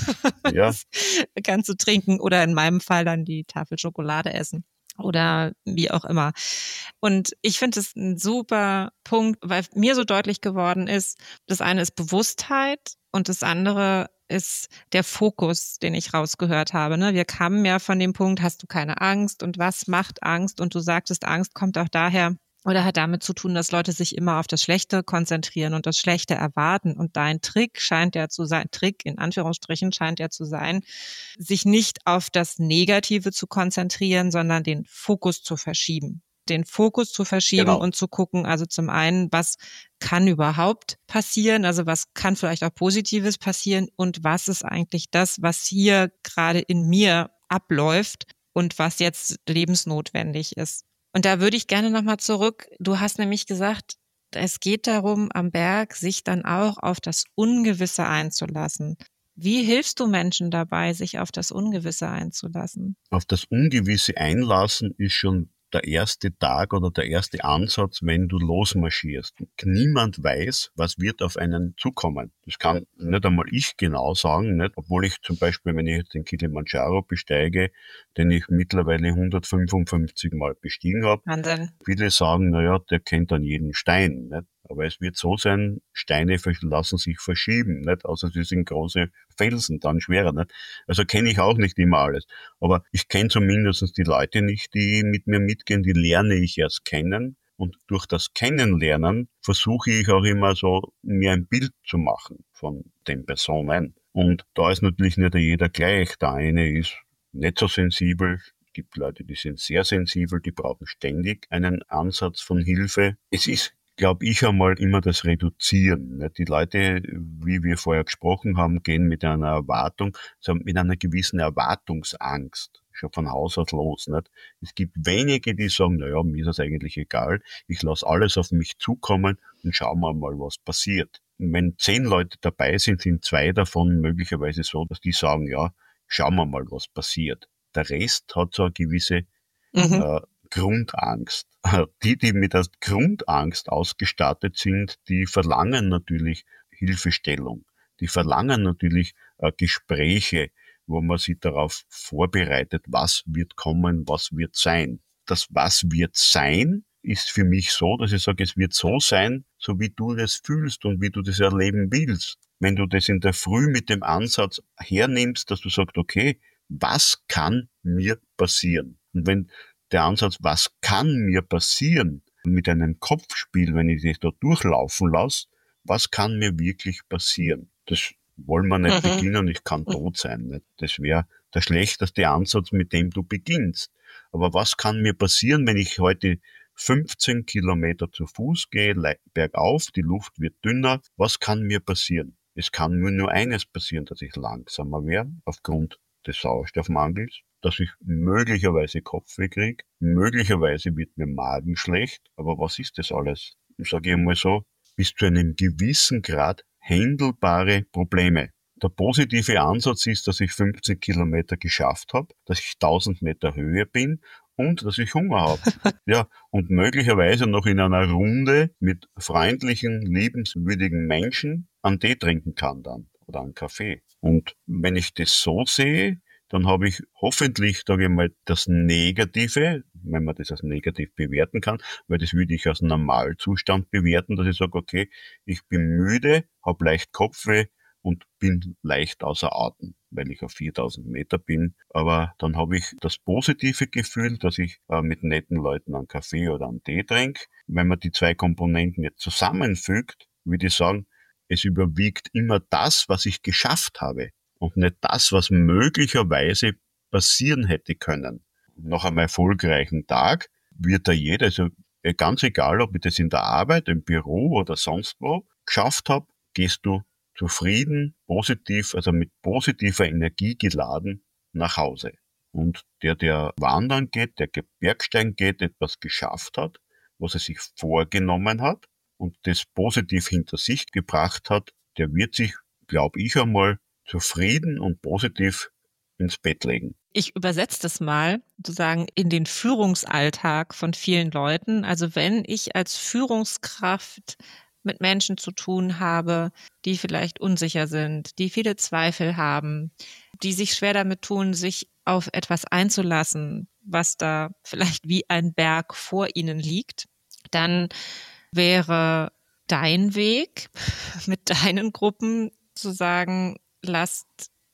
Speaker 1: Ja. Das kannst du trinken oder in meinem Fall dann die Tafel Schokolade essen. Oder wie auch immer. Und ich finde es ein super Punkt, weil mir so deutlich geworden ist, das eine ist Bewusstheit und das andere ist der Fokus, den ich rausgehört habe. Ne? Wir kamen ja von dem Punkt, hast du keine Angst und was macht Angst? Und du sagtest, Angst kommt auch daher, oder hat damit zu tun, dass Leute sich immer auf das Schlechte konzentrieren und das Schlechte erwarten. Und dein Trick scheint ja zu sein, Trick in Anführungsstrichen scheint ja zu sein, sich nicht auf das Negative zu konzentrieren, sondern den Fokus zu verschieben. Den Fokus zu verschieben genau. Und zu gucken, also zum einen, was kann überhaupt passieren, also was kann vielleicht auch Positives passieren und was ist eigentlich das, was hier gerade in mir abläuft und was jetzt lebensnotwendig ist. Und da würde ich gerne nochmal zurück. Du hast nämlich gesagt, es geht darum, am Berg sich dann auch auf das Ungewisse einzulassen. Wie hilfst du Menschen dabei, sich auf das Ungewisse einzulassen?
Speaker 2: Auf das Ungewisse einlassen ist schon der erste Tag oder der erste Ansatz, wenn du losmarschierst. Niemand weiß, was wird auf einen zukommen. Das kann nicht einmal ich genau sagen, nicht? Obwohl ich zum Beispiel, wenn ich jetzt den Kilimanjaro besteige, den ich mittlerweile hundertfünfundfünfzig Mal bestiegen habe,
Speaker 1: Wahnsinn.
Speaker 2: Viele sagen, naja, der kennt dann jeden Stein. Nicht? Aber es wird so sein, Steine lassen sich verschieben, nicht? Also sie sind große Felsen, dann schwerer. Nicht? Also kenne ich auch nicht immer alles. Aber ich kenne zumindest die Leute nicht, die mit mir mitgehen, die lerne ich erst kennen. Und durch das Kennenlernen versuche ich auch immer so, mir ein Bild zu machen von den Personen. Und da ist natürlich nicht jeder gleich. Der eine ist nicht so sensibel. Es gibt Leute, die sind sehr sensibel, die brauchen ständig einen Ansatz von Hilfe. Es ist, glaube ich, einmal immer das Reduzieren. Die Leute, wie wir vorher gesprochen haben, gehen mit einer Erwartung, mit einer gewissen Erwartungsangst schon von Haus aus los. Nicht? Es gibt wenige, die sagen, naja, mir ist das eigentlich egal, ich lasse alles auf mich zukommen und schauen wir mal, was passiert. Und wenn zehn Leute dabei sind, sind zwei davon möglicherweise so, dass die sagen, ja, schauen wir mal, was passiert. Der Rest hat so eine gewisse mhm. äh, Grundangst. Die, die mit der Grundangst ausgestattet sind, die verlangen natürlich Hilfestellung. Die verlangen natürlich äh, Gespräche, wo man sich darauf vorbereitet, was wird kommen, was wird sein. Das was wird sein ist für mich so, dass ich sage, es wird so sein, so wie du das fühlst und wie du das erleben willst. Wenn du das in der Früh mit dem Ansatz hernimmst, dass du sagst, okay, was kann mir passieren? Und wenn der Ansatz, was kann mir passieren, mit einem Kopfspiel, wenn ich das da durchlaufen lasse, was kann mir wirklich passieren? Das wollen wir nicht mhm. beginnen, ich kann tot sein. Nicht? Das wäre der schlechteste Ansatz, mit dem du beginnst. Aber was kann mir passieren, wenn ich heute fünfzehn Kilometer zu Fuß gehe, bergauf, die Luft wird dünner? Was kann mir passieren? Es kann mir nur eines passieren, dass ich langsamer werde, aufgrund des Sauerstoffmangels, dass ich möglicherweise Kopfweh kriege, möglicherweise wird mir Magen schlecht, aber was ist das alles? Sage ich einmal so, bis zu einem gewissen Grad handelbare Probleme. Der positive Ansatz ist, dass ich fünfzehn Kilometer geschafft habe, dass ich tausend Meter Höhe bin und dass ich Hunger habe. Ja, und möglicherweise noch in einer Runde mit freundlichen, liebenswürdigen Menschen einen Tee trinken kann dann oder einen Kaffee. Und wenn ich das so sehe, dann habe ich hoffentlich, sage ich mal, das Negative, wenn man das als negativ bewerten kann, weil das würde ich als Normalzustand bewerten, dass ich sage, okay, ich bin müde, habe leicht Kopfweh und bin leicht außer Atem, weil ich auf viertausend Meter bin. Aber dann habe ich das positive Gefühl, dass ich äh, mit netten Leuten einen Kaffee oder einen Tee trinke. Wenn man die zwei Komponenten jetzt zusammenfügt, würde ich sagen, es überwiegt immer das, was ich geschafft habe und nicht das, was möglicherweise passieren hätte können. Nach einem erfolgreichen Tag wird da jeder, also ganz egal, ob ich das in der Arbeit, im Büro oder sonst wo geschafft habe, gehst du zufrieden, positiv, also mit positiver Energie geladen nach Hause. Und der, der wandern geht, der Bergsteigen geht, etwas geschafft hat, was er sich vorgenommen hat und das positiv hinter sich gebracht hat, der wird sich, glaube ich einmal, zufrieden und positiv ins Bett legen.
Speaker 1: Ich übersetze das mal, sozusagen in den Führungsalltag von vielen Leuten. Also wenn ich als Führungskraft mit Menschen zu tun habe, die vielleicht unsicher sind, die viele Zweifel haben, die sich schwer damit tun, sich auf etwas einzulassen, was da vielleicht wie ein Berg vor ihnen liegt, dann wäre dein Weg mit deinen Gruppen zu sagen, lasst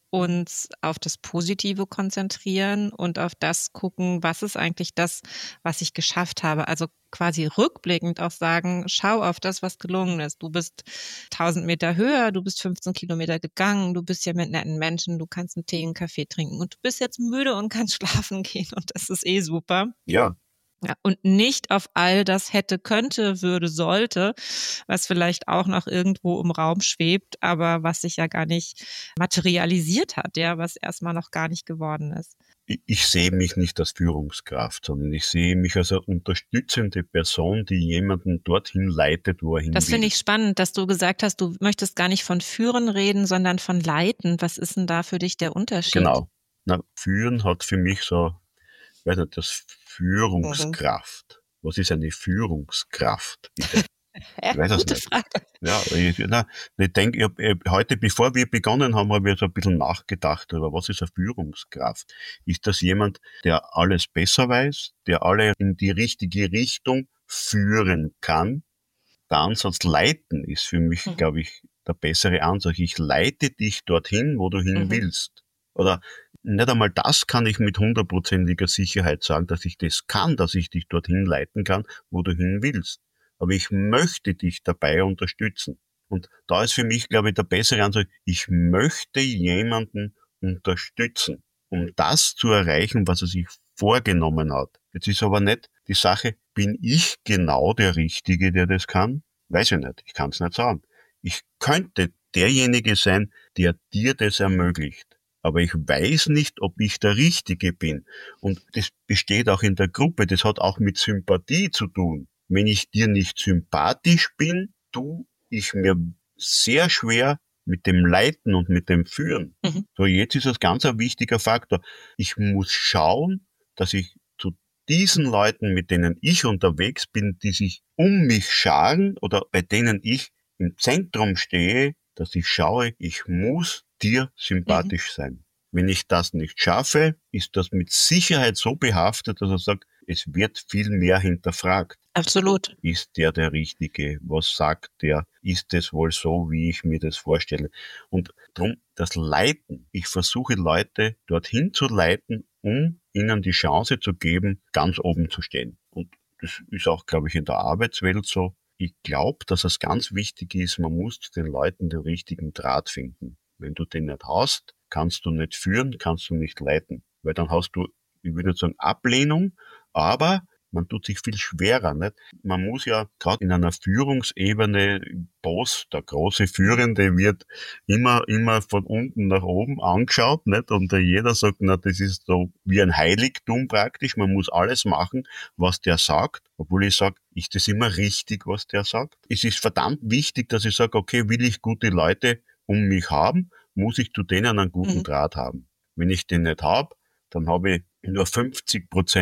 Speaker 1: uns auf das Positive konzentrieren und auf das gucken, was ist eigentlich das, was ich geschafft habe. Also quasi rückblickend auch sagen, schau auf das, was gelungen ist. Du bist tausend Meter höher, du bist fünfzehn Kilometer gegangen, du bist ja mit netten Menschen, du kannst einen Tee, einen Kaffee trinken und du bist jetzt müde und kannst schlafen gehen und das ist eh super.
Speaker 2: Ja.
Speaker 1: Ja, und nicht auf all das hätte, könnte, würde, sollte, was vielleicht auch noch irgendwo im Raum schwebt, aber was sich ja gar nicht materialisiert hat, ja, was erstmal noch gar nicht geworden ist.
Speaker 2: Ich, ich sehe mich nicht als Führungskraft, sondern ich sehe mich als eine unterstützende Person, die jemanden dorthin leitet, wo er hin will.
Speaker 1: Das finde ich spannend, dass du gesagt hast, du möchtest gar nicht von Führen reden, sondern von Leiten. Was ist denn da für dich der Unterschied?
Speaker 2: Genau. Na, Führen hat für mich so, ich weiß nicht, das Führungskraft. Mhm. Was ist eine Führungskraft, bitte?
Speaker 1: Ja,
Speaker 2: ich weiß es
Speaker 1: gute
Speaker 2: nicht.
Speaker 1: Frage.
Speaker 2: Ja, ich, na, ich denke, ich hab, ich, heute, bevor wir begonnen haben, habe ich so ein bisschen nachgedacht über, was ist eine Führungskraft? Ist das jemand, der alles besser weiß, der alle in die richtige Richtung führen kann? Der Ansatz leiten ist für mich, mhm. glaube ich, der bessere Ansatz. Ich leite dich dorthin, wo du hin mhm. willst. Oder nicht einmal das kann ich mit hundertprozentiger Sicherheit sagen, dass ich das kann, dass ich dich dorthin leiten kann, wo du hin willst. Aber ich möchte dich dabei unterstützen. Und da ist für mich, glaube ich, der bessere Ansatz, ich möchte jemanden unterstützen, um das zu erreichen, was er sich vorgenommen hat. Jetzt ist aber nicht die Sache, bin ich genau der Richtige, der das kann? Weiß ich nicht, ich kann es nicht sagen. Ich könnte derjenige sein, der dir das ermöglicht. Aber ich weiß nicht, ob ich der Richtige bin. Und das besteht auch in der Gruppe. Das hat auch mit Sympathie zu tun. Wenn ich dir nicht sympathisch bin, tue ich mir sehr schwer mit dem Leiten und mit dem Führen. Mhm. So, jetzt ist das ganz ein wichtiger Faktor. Ich muss schauen, dass ich zu diesen Leuten, mit denen ich unterwegs bin, die sich um mich scharen oder bei denen ich im Zentrum stehe, dass ich schaue, ich muss dir sympathisch mhm. sein. Wenn ich das nicht schaffe, ist das mit Sicherheit so behaftet, dass er sagt, es wird viel mehr hinterfragt.
Speaker 1: Absolut.
Speaker 2: Ist der der Richtige? Was sagt der? Ist es wohl so, wie ich mir das vorstelle? Und darum, das Leiten. Ich versuche Leute dorthin zu leiten, um ihnen die Chance zu geben, ganz oben zu stehen. Und das ist auch, glaube ich, in der Arbeitswelt so. Ich glaube, dass es ganz wichtig ist, man muss den Leuten den richtigen Draht finden. Wenn du den nicht hast, kannst du nicht führen, kannst du nicht leiten. Weil dann hast du, ich würde nicht sagen Ablehnung, aber man tut sich viel schwerer, nicht? Man muss ja gerade in einer Führungsebene, Boss, der große Führende, wird immer, immer von unten nach oben angeschaut, nicht? Und jeder sagt, na, das ist so wie ein Heiligtum praktisch. Man muss alles machen, was der sagt. Obwohl ich sage, ist das immer richtig, was der sagt? Es ist verdammt wichtig, dass ich sage, okay, will ich gute Leute um mich haben, muss ich zu denen einen guten mhm. Draht haben. Wenn ich den nicht habe, dann habe ich nur fünfzig Prozent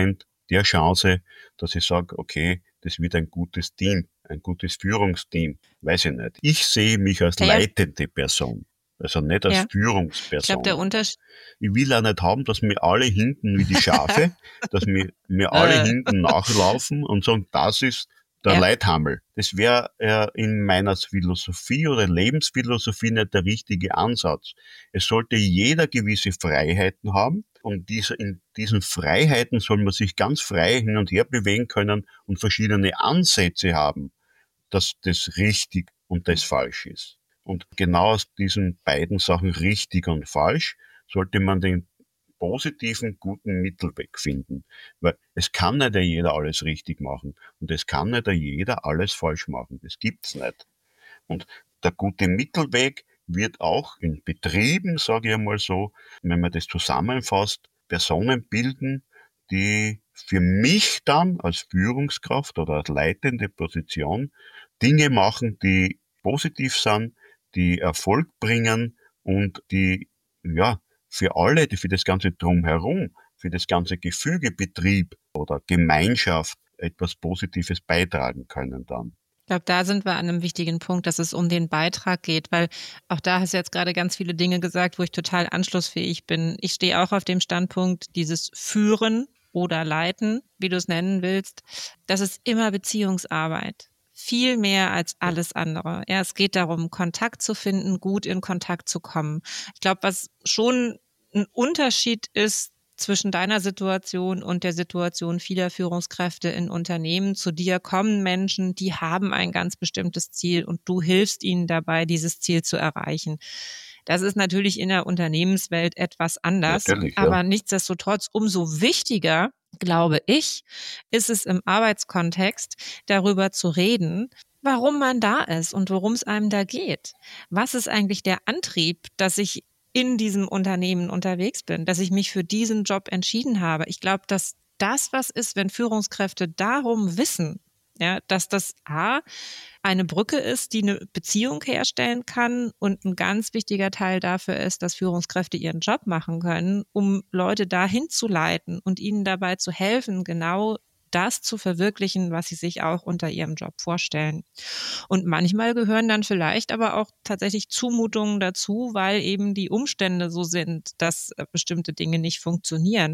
Speaker 2: der Chance, dass ich sage, okay, das wird ein gutes Team, ein gutes Führungsteam, weiß ich nicht. Ich sehe mich als
Speaker 1: Ja, ja.
Speaker 2: leitende Person, also nicht als
Speaker 1: Ja. Ich glaube,
Speaker 2: Führungsperson.
Speaker 1: der Unterschied.
Speaker 2: Ich will auch nicht haben, dass mir alle hinten wie die Schafe, dass mir, mir alle
Speaker 1: Äh.
Speaker 2: hinten nachlaufen und sagen, das ist der
Speaker 1: Ja.
Speaker 2: Leithammel. Das wäre äh, in meiner Philosophie oder Lebensphilosophie nicht der richtige Ansatz. Es sollte jeder gewisse Freiheiten haben und diese, in diesen Freiheiten soll man sich ganz frei hin und her bewegen können und verschiedene Ansätze haben, dass das richtig und das falsch ist. Und genau aus diesen beiden Sachen, richtig und falsch, sollte man den positiven, guten Mittelweg finden. Weil es kann nicht jeder alles richtig machen und es kann nicht jeder alles falsch machen. Das gibt's nicht. Und der gute Mittelweg wird auch in Betrieben, sage ich einmal so, wenn man das zusammenfasst, Personen bilden, die für mich dann als Führungskraft oder als leitende Position Dinge machen, die positiv sind, die Erfolg bringen und die, ja, für alle, die für das ganze Drumherum, für das ganze Gefüge Betrieb oder Gemeinschaft etwas Positives beitragen können dann.
Speaker 1: Ich glaube, da sind wir an einem wichtigen Punkt, dass es um den Beitrag geht, weil auch da hast du jetzt gerade ganz viele Dinge gesagt, wo ich total anschlussfähig bin. Ich stehe auch auf dem Standpunkt, dieses Führen oder Leiten, wie du es nennen willst, das ist immer Beziehungsarbeit. Viel mehr als alles andere. Ja, es geht darum, Kontakt zu finden, gut in Kontakt zu kommen. Ich glaube, was schon ein Unterschied ist zwischen deiner Situation und der Situation vieler Führungskräfte in Unternehmen. Zu dir kommen Menschen, die haben ein ganz bestimmtes Ziel und du hilfst ihnen dabei, dieses Ziel zu erreichen. Das ist natürlich in der Unternehmenswelt etwas anders,
Speaker 2: Natürlich, ja.
Speaker 1: aber nichtsdestotrotz umso wichtiger, glaube ich, ist es im Arbeitskontext, darüber zu reden, warum man da ist und worum es einem da geht. Was ist eigentlich der Antrieb, dass ich in diesem Unternehmen unterwegs bin, dass ich mich für diesen Job entschieden habe? Ich glaube, dass das was ist, wenn Führungskräfte darum wissen, ja, dass das A, eine Brücke ist, die eine Beziehung herstellen kann und ein ganz wichtiger Teil dafür ist, dass Führungskräfte ihren Job machen können, um Leute dahin zu leiten und ihnen dabei zu helfen, genau das zu verwirklichen, was sie sich auch unter ihrem Job vorstellen. Und manchmal gehören dann vielleicht aber auch tatsächlich Zumutungen dazu, weil eben die Umstände so sind, dass bestimmte Dinge nicht funktionieren.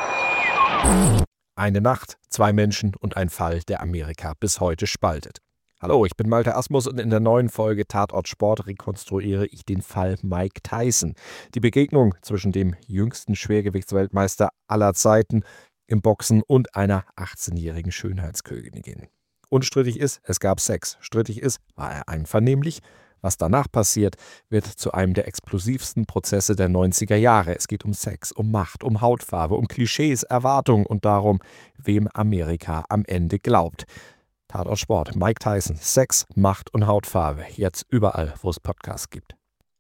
Speaker 6: Eine Nacht, zwei Menschen und ein Fall, der Amerika bis heute spaltet. Hallo, ich bin Malte Asmus und in der neuen Folge Tatort Sport rekonstruiere ich den Fall Mike Tyson. Die Begegnung zwischen dem jüngsten Schwergewichtsweltmeister aller Zeiten im Boxen und einer achtzehnjährigen Schönheitskönigin. Unstrittig ist, es gab Sex. Strittig ist, war er einvernehmlich? Was danach passiert, wird zu einem der explosivsten Prozesse der neunziger Jahre. Es geht um Sex, um Macht, um Hautfarbe, um Klischees, Erwartungen und darum, wem Amerika am Ende glaubt. Tatort Sport, Mike Tyson, Sex, Macht und Hautfarbe. Jetzt überall, wo es Podcasts gibt.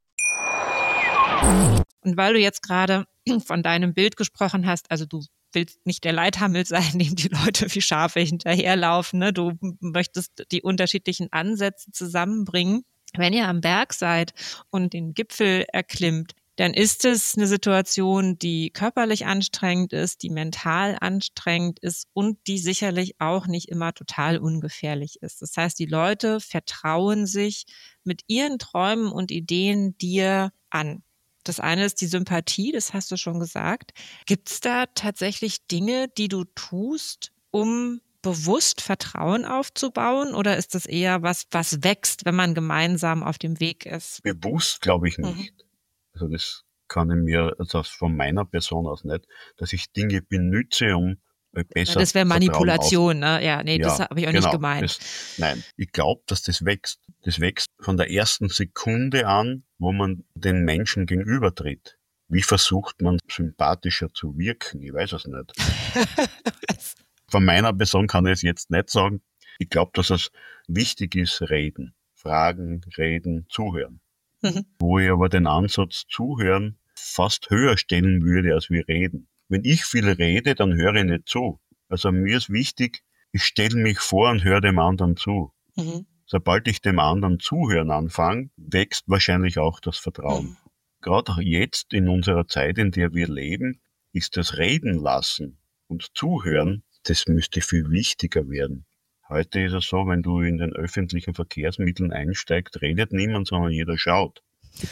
Speaker 1: Und weil du jetzt gerade von deinem Bild gesprochen hast, also du willst nicht der Leithammel sein, dem die Leute wie Schafe hinterherlaufen, ne? Du möchtest die unterschiedlichen Ansätze zusammenbringen. Wenn ihr am Berg seid und den Gipfel erklimmt, dann ist es eine Situation, die körperlich anstrengend ist, die mental anstrengend ist und die sicherlich auch nicht immer total ungefährlich ist. Das heißt, die Leute vertrauen sich mit ihren Träumen und Ideen dir an. Das eine ist die Sympathie, das hast du schon gesagt. Gibt es da tatsächlich Dinge, die du tust, um bewusst Vertrauen aufzubauen, oder ist das eher was, was wächst, wenn man gemeinsam auf dem Weg ist?
Speaker 2: Bewusst glaube ich nicht.
Speaker 1: Mhm.
Speaker 2: Also das kann ich mir, also von meiner Person aus nicht, dass ich Dinge benütze, um besser
Speaker 1: Das wäre Manipulation,
Speaker 2: Vertrauen
Speaker 1: ne? Ja, nee,
Speaker 2: Ja,
Speaker 1: das habe ich auch
Speaker 2: genau,
Speaker 1: nicht gemeint.
Speaker 2: Das, nein, ich glaube, dass das wächst. Das wächst von der ersten Sekunde an, wo man den Menschen gegenübertritt. Wie versucht man sympathischer zu wirken? Ich weiß es nicht. Von meiner Person kann ich es jetzt nicht sagen. Ich glaube, dass es wichtig ist, reden. Fragen, reden, zuhören.
Speaker 1: Mhm.
Speaker 2: Wo ich aber den Ansatz zuhören fast höher stellen würde, als wir reden. Wenn ich viel rede, dann höre ich nicht zu. Also mir ist wichtig, ich stelle mich vor und höre dem anderen zu.
Speaker 1: Mhm.
Speaker 2: Sobald ich dem anderen zuhören anfange, wächst wahrscheinlich auch das Vertrauen.
Speaker 1: Mhm.
Speaker 2: Gerade jetzt in unserer Zeit, in der wir leben, ist das Reden lassen und Zuhören Das müsste viel wichtiger werden. Heute ist es so, wenn du in den öffentlichen Verkehrsmitteln einsteigst, redet niemand, sondern jeder schaut.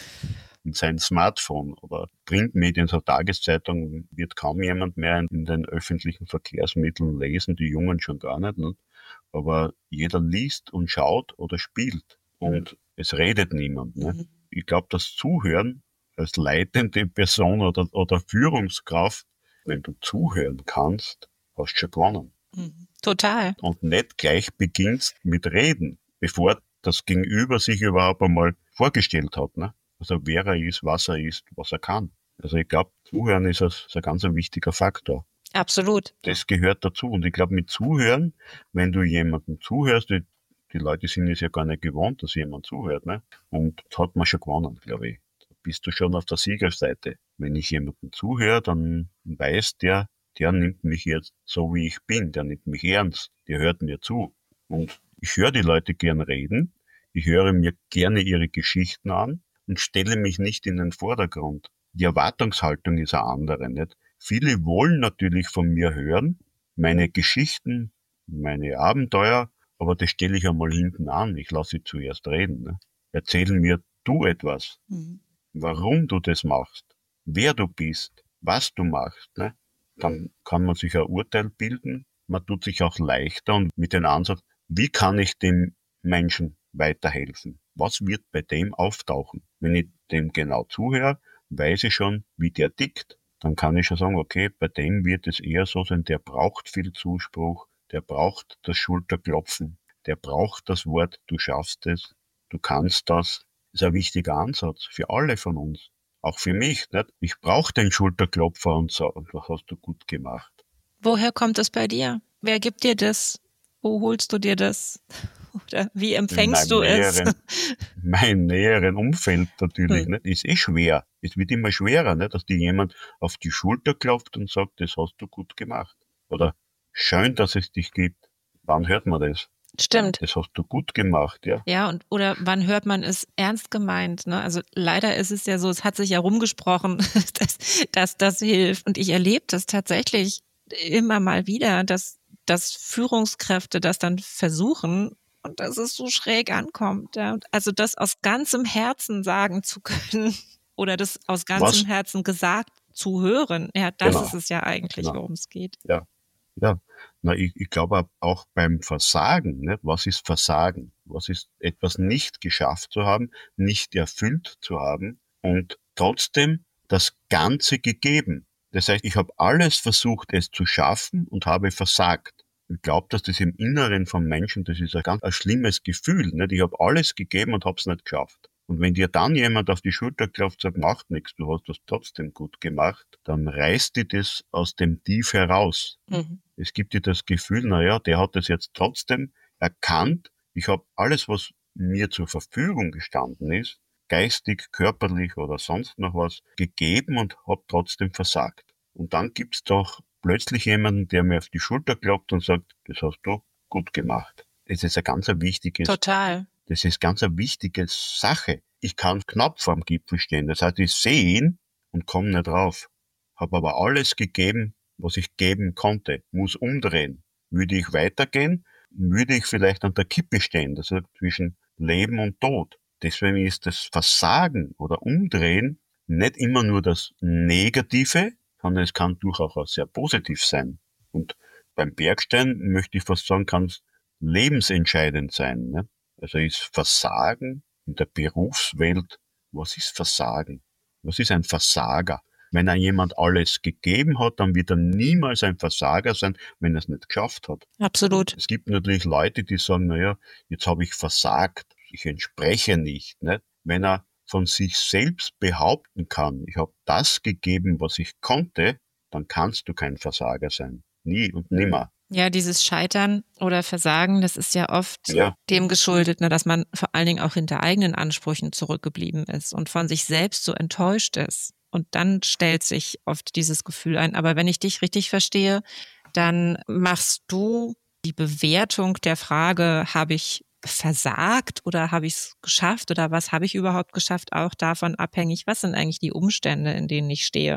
Speaker 2: In sein Smartphone oder Printmedien, so Tageszeitung, wird kaum jemand mehr in den öffentlichen Verkehrsmitteln lesen, die Jungen schon gar nicht. Ne? Aber jeder liest und schaut oder spielt und es redet niemand. Ne? Ich glaube, das Zuhören als leitende Person oder, oder Führungskraft, wenn du zuhören kannst, hast du schon gewonnen.
Speaker 1: Total.
Speaker 2: Und nicht gleich beginnst mit Reden, bevor das Gegenüber sich überhaupt einmal vorgestellt hat. Ne? Also wer er ist, was er ist, was er kann. Also ich glaube, Zuhören ist ein, ist ein ganz ein wichtiger Faktor.
Speaker 1: Absolut.
Speaker 2: Das gehört dazu. Und ich glaube, mit Zuhören, wenn du jemandem zuhörst, die, die Leute sind es ja gar nicht gewohnt, dass jemand zuhört. Ne? Und das hat man schon gewonnen, glaube ich. Da bist du schon auf der Siegerseite. Wenn ich jemandem zuhöre, dann weiß der, der nimmt mich jetzt so, wie ich bin. Der nimmt mich ernst. Der hört mir zu. Und ich höre die Leute gern reden. Ich höre mir gerne ihre Geschichten an und stelle mich nicht in den Vordergrund. Die Erwartungshaltung ist eine andere, nicht? Viele wollen natürlich von mir hören, meine Geschichten, meine Abenteuer, aber das stelle ich einmal hinten an. Ich lasse sie zuerst reden. Ne? Erzähl mir du etwas, mhm. warum du das machst, wer du bist, was du machst. Ne? Dann kann man sich ein Urteil bilden. Man tut sich auch leichter und mit dem Ansatz, wie kann ich dem Menschen weiterhelfen? Was wird bei dem auftauchen? Wenn ich dem genau zuhöre, weiß ich schon, wie der tickt. Dann kann ich schon sagen, okay, bei dem wird es eher so sein, der braucht viel Zuspruch, der braucht das Schulterklopfen, der braucht das Wort, du schaffst es, du kannst das. Das ist ein wichtiger Ansatz für alle von uns. Auch für mich, nicht? Ich brauche den Schulterklopfer und so, das hast du gut gemacht.
Speaker 1: Woher kommt das bei dir? Wer gibt dir das? Wo holst du dir das? Oder wie empfängst du
Speaker 2: näheren,
Speaker 1: es?
Speaker 2: Mein näheren Umfeld natürlich,
Speaker 1: Hm.
Speaker 2: nicht? Ist eh schwer. Es wird immer schwerer, nicht? Dass dir jemand auf die Schulter klopft und sagt, das hast du gut gemacht. Oder schön, dass es dich gibt. Wann hört man das?
Speaker 1: Stimmt.
Speaker 2: Das hast du gut gemacht, ja.
Speaker 1: Ja, und oder wann hört man es ernst gemeint? Ne? Also leider ist es ja so, es hat sich ja rumgesprochen, dass, dass das hilft. Und ich erlebe das tatsächlich immer mal wieder, dass, dass Führungskräfte das dann versuchen und dass es so schräg ankommt. Ja? Also das aus ganzem Herzen sagen zu können oder das aus ganzem
Speaker 2: Was?
Speaker 1: Herzen gesagt zu hören. Ja, das
Speaker 2: Genau.
Speaker 1: ist es ja eigentlich,
Speaker 2: Genau.
Speaker 1: worum es geht.
Speaker 2: Ja. Ja, na, ich, ich glaube auch beim Versagen, nicht? Was ist Versagen? Was ist etwas nicht geschafft zu haben, nicht erfüllt zu haben und trotzdem das Ganze gegeben? Das heißt, ich habe alles versucht, es zu schaffen und habe versagt. Ich glaube, dass das im Inneren vom Menschen, das ist ein ganz ein schlimmes Gefühl. Nicht? Ich habe alles gegeben und habe es nicht geschafft. Und wenn dir dann jemand auf die Schulter klopft und sagt, macht nichts, du hast das trotzdem gut gemacht, dann reißt dir das aus dem Tief heraus.
Speaker 1: Mhm.
Speaker 2: Es gibt dir das Gefühl, naja, der hat das jetzt trotzdem erkannt. Ich habe alles, was mir zur Verfügung gestanden ist, geistig, körperlich oder sonst noch was, gegeben und habe trotzdem versagt. Und dann gibt's doch plötzlich jemanden, der mir auf die Schulter klopft und sagt, das hast du gut gemacht. Das ist ein ganz ein wichtiges,
Speaker 1: Total.
Speaker 2: das ist ganz eine wichtige Sache. Ich kann knapp vorm Gipfel stehen. Das heißt, ich sehe ihn und komme nicht rauf. Habe aber alles gegeben, was ich geben konnte. Muss umdrehen. Würde ich weitergehen, würde ich vielleicht an der Kippe stehen. Das heißt, zwischen Leben und Tod. Deswegen ist das Versagen oder Umdrehen nicht immer nur das Negative, sondern es kann durchaus auch sehr positiv sein. Und beim Bergsteigen möchte ich fast sagen, kann es lebensentscheidend sein. Ne? Also ist Versagen in der Berufswelt, was ist Versagen? Was ist ein Versager? Wenn er jemand alles gegeben hat, dann wird er niemals ein Versager sein, wenn er es nicht geschafft hat.
Speaker 1: Absolut.
Speaker 2: Es gibt natürlich Leute, die sagen, naja, jetzt habe ich versagt, ich entspreche nicht. nicht. Wenn er von sich selbst behaupten kann, ich habe das gegeben, was ich konnte, dann kannst du kein Versager sein. Nie und nimmer.
Speaker 1: Ja, dieses Scheitern oder Versagen, das ist ja oft
Speaker 2: Ja.
Speaker 1: dem geschuldet, ne, dass man vor allen Dingen auch hinter eigenen Ansprüchen zurückgeblieben ist und von sich selbst so enttäuscht ist. Und dann stellt sich oft dieses Gefühl ein. Aber wenn ich dich richtig verstehe, dann machst du die Bewertung der Frage, habe ich versagt oder habe ich es geschafft oder was habe ich überhaupt geschafft, auch davon abhängig, was sind eigentlich die Umstände, in denen ich stehe.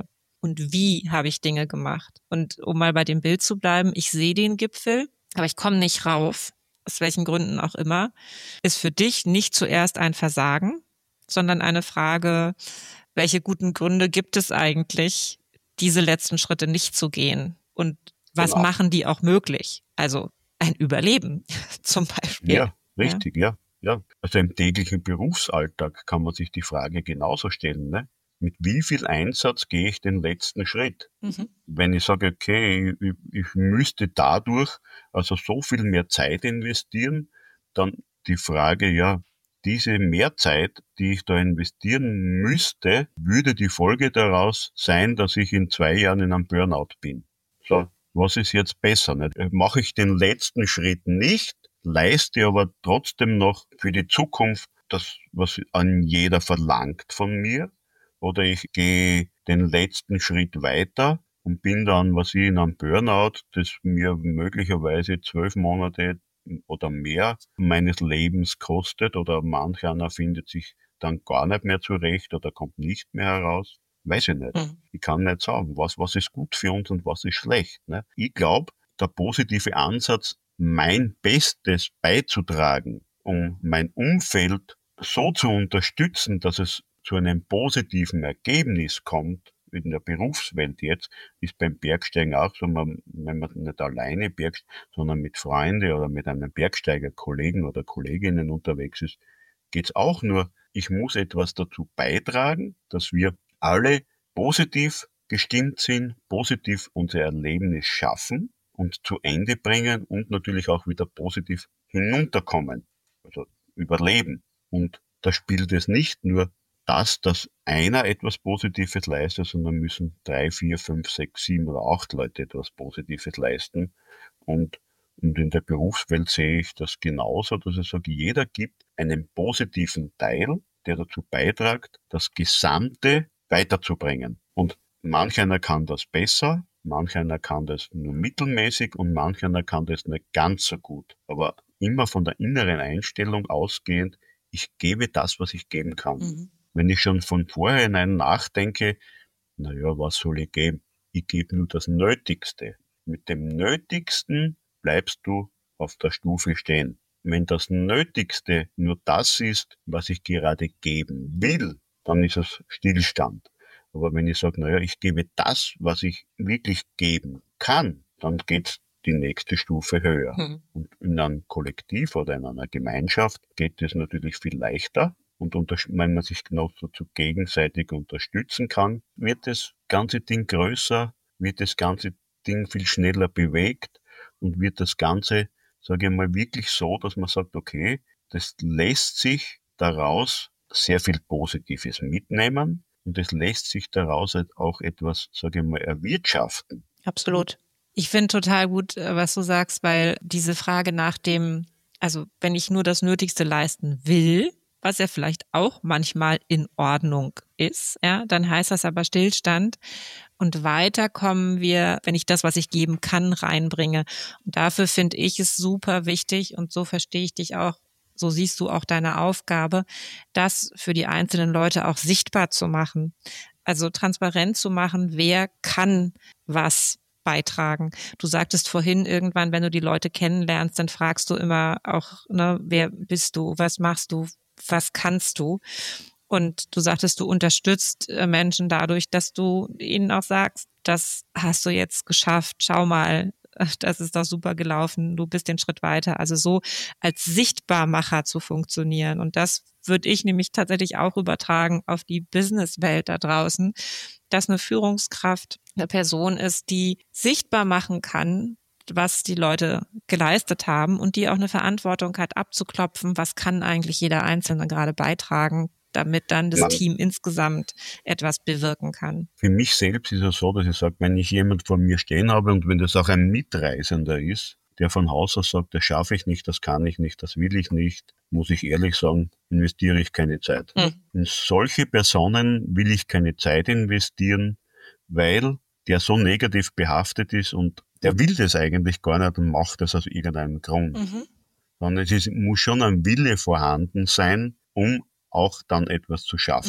Speaker 1: und wie habe ich Dinge gemacht. Und um mal bei dem Bild zu bleiben, ich sehe den Gipfel, aber ich komme nicht rauf, aus welchen Gründen auch immer, ist für dich nicht zuerst ein Versagen, sondern eine Frage, welche guten Gründe gibt es eigentlich, diese letzten Schritte nicht zu gehen? Und was
Speaker 2: Genau.
Speaker 1: machen die auch möglich? Also ein Überleben zum Beispiel.
Speaker 2: Ja, richtig, ja. ja. ja. Also im täglichen Berufsalltag kann man sich die Frage genauso stellen, ne? Mit wie viel Einsatz gehe ich den letzten Schritt?
Speaker 1: Mhm.
Speaker 2: Wenn ich sage, okay, ich, ich müsste dadurch also so viel mehr Zeit investieren, dann die Frage, ja, diese Mehrzeit, die ich da investieren müsste, würde die Folge daraus sein, dass ich in zwei Jahren in einem Burnout bin. So, was ist jetzt besser? Nicht? Mache ich den letzten Schritt nicht, leiste aber trotzdem noch für die Zukunft das, was an jeder verlangt von mir, oder ich gehe den letzten Schritt weiter und bin dann, was ich in einem Burnout, das mir möglicherweise zwölf Monate oder mehr meines Lebens kostet, oder manch einer findet sich dann gar nicht mehr zurecht oder kommt nicht mehr heraus. Weiß ich nicht. Mhm. Ich kann nicht sagen, was, was ist gut für uns und was ist schlecht. Ne? Ich glaube, der positive Ansatz, mein Bestes beizutragen, um mein Umfeld so zu unterstützen, dass es zu einem positiven Ergebnis kommt, in der Berufswelt jetzt, ist beim Bergsteigen auch so, man, wenn man nicht alleine bergsteigt, sondern mit Freunden oder mit einem Bergsteigerkollegen oder Kolleginnen unterwegs ist, geht's auch nur, ich muss etwas dazu beitragen, dass wir alle positiv gestimmt sind, positiv unser Erlebnis schaffen und zu Ende bringen und natürlich auch wieder positiv hinunterkommen, also überleben. Und da spielt es nicht nur das, dass einer etwas Positives leistet, sondern müssen drei, vier, fünf, sechs, sieben oder acht Leute etwas Positives leisten. Und, und in der Berufswelt sehe ich das genauso, dass ich sage, jeder gibt einen positiven Teil, der dazu beiträgt, das Gesamte weiterzubringen. Und manch einer kann das besser, manch einer kann das nur mittelmäßig und manch einer kann das nicht ganz so gut. Aber immer von der inneren Einstellung ausgehend, ich gebe das, was ich geben kann. Mhm. Wenn ich schon von vornherein nachdenke, naja, was soll ich geben? Ich gebe nur das Nötigste. Mit dem Nötigsten bleibst du auf der Stufe stehen. Wenn das Nötigste nur das ist, was ich gerade geben will, dann ist es Stillstand. Aber wenn ich sage, naja, ich gebe das, was ich wirklich geben kann, dann geht's die nächste Stufe höher. Mhm. Und in einem Kollektiv oder in einer Gemeinschaft geht es natürlich viel leichter. Und wenn man sich genau so gegenseitig unterstützen kann, wird das ganze Ding größer, wird das ganze Ding viel schneller bewegt und wird das Ganze, sage ich mal, wirklich so, dass man sagt, okay, das lässt sich daraus sehr viel Positives mitnehmen und es lässt sich daraus halt auch etwas, sage ich mal, erwirtschaften.
Speaker 1: Absolut. Ich finde total gut, was du sagst, weil diese Frage nach dem, also wenn ich nur das Nötigste leisten will, was ja vielleicht auch manchmal in Ordnung ist, ja, dann heißt das aber Stillstand. Und weiter kommen wir, wenn ich das, was ich geben kann, reinbringe. Und dafür finde ich es super wichtig, und so verstehe ich dich auch, so siehst du auch deine Aufgabe, das für die einzelnen Leute auch sichtbar zu machen. Also transparent zu machen, wer kann was beitragen. Du sagtest vorhin irgendwann, wenn du die Leute kennenlernst, dann fragst du immer auch, ne, wer bist du, was machst du, was kannst du? Und du sagtest, du unterstützt Menschen dadurch, dass du ihnen auch sagst, das hast du jetzt geschafft, schau mal, das ist doch super gelaufen, du bist den Schritt weiter. Also so als Sichtbarmacher zu funktionieren. Und das würde ich nämlich tatsächlich auch übertragen auf die Businesswelt da draußen, dass eine Führungskraft eine Person ist, die sichtbar machen kann, was die Leute geleistet haben und die auch eine Verantwortung hat, abzuklopfen, was kann eigentlich jeder Einzelne gerade beitragen, damit dann das ja. Team insgesamt etwas bewirken kann.
Speaker 2: Für mich selbst ist es so, dass ich sage, wenn ich jemand vor mir stehen habe und wenn das auch ein Mitreisender ist, der von Haus aus sagt, das schaffe ich nicht, das kann ich nicht, das will ich nicht, muss ich ehrlich sagen, investiere ich keine Zeit. Mhm. In solche Personen will ich keine Zeit investieren, weil der so negativ behaftet ist und der will das eigentlich gar nicht und macht das aus irgendeinem Grund. Mhm. Sondern es ist, muss schon ein Wille vorhanden sein, um auch dann etwas zu schaffen.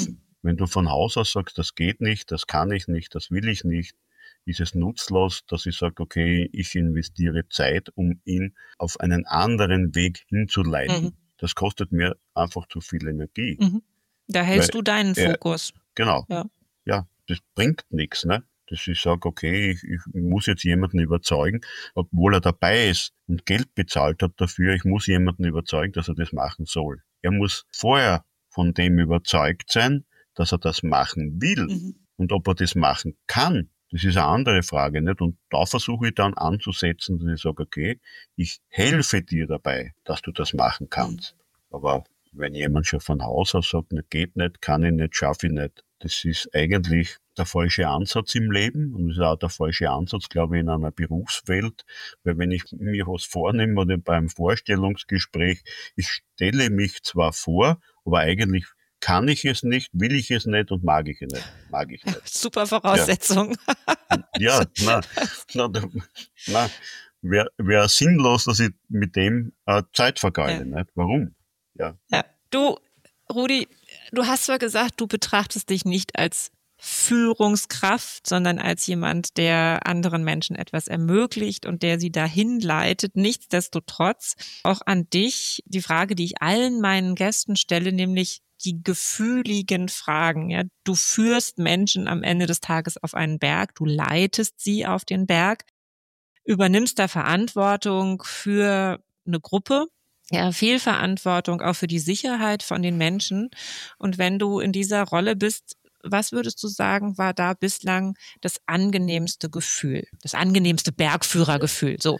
Speaker 2: Wenn du von Haus aus sagst, das geht nicht, das kann ich nicht, das will ich nicht, ist es nutzlos, dass ich sage, okay, ich investiere Zeit, um ihn auf einen anderen Weg hinzuleiten.
Speaker 1: Mhm.
Speaker 2: Das kostet mir einfach zu viel Energie.
Speaker 1: Mhm. Da hältst
Speaker 2: Weil
Speaker 1: du deinen
Speaker 2: er-
Speaker 1: Fokus.
Speaker 2: Genau.
Speaker 1: Ja.
Speaker 2: Ja, das bringt nichts, ne? Dass ich sage, okay, ich, ich muss jetzt jemanden überzeugen, obwohl er dabei ist und Geld bezahlt hat dafür, ich muss jemanden überzeugen, dass er das machen soll. Er muss vorher von dem überzeugt sein, dass er das machen will.
Speaker 1: Mhm.
Speaker 2: Und ob er das machen kann, das ist eine andere Frage, nicht? Und da versuche ich dann anzusetzen, dass ich sage, okay, ich helfe dir dabei, dass du das machen kannst. Mhm. Aber wenn jemand schon von Haus aus sagt, ne, geht nicht, kann ich nicht, schaffe ich nicht, das ist eigentlich der falsche Ansatz im Leben und das ist auch der falsche Ansatz, glaube ich, in einer Berufswelt, weil wenn ich mir was vornehme oder beim Vorstellungsgespräch, ich stelle mich zwar vor, aber eigentlich kann ich es nicht, will ich es nicht und mag ich es nicht. Mag ich nicht.
Speaker 1: Super Voraussetzung.
Speaker 2: Ja, na, na, na wäre wär sinnlos, dass ich mit dem äh, Zeit vergeude.
Speaker 1: Ja.
Speaker 2: Nicht? Warum? Ja.
Speaker 1: Ja. Du, Rudi, du hast zwar gesagt, du betrachtest dich nicht als Führungskraft, sondern als jemand, der anderen Menschen etwas ermöglicht und der sie dahin leitet. Nichtsdestotrotz auch an dich die Frage, die ich allen meinen Gästen stelle, nämlich die gefühligen Fragen. Ja, du führst Menschen am Ende des Tages auf einen Berg, du leitest sie auf den Berg, übernimmst da Verantwortung für eine Gruppe, ja, viel Verantwortung auch für die Sicherheit von den Menschen. Und wenn du in dieser Rolle bist, was würdest du sagen, war da bislang das angenehmste Gefühl, das angenehmste Bergführergefühl? So.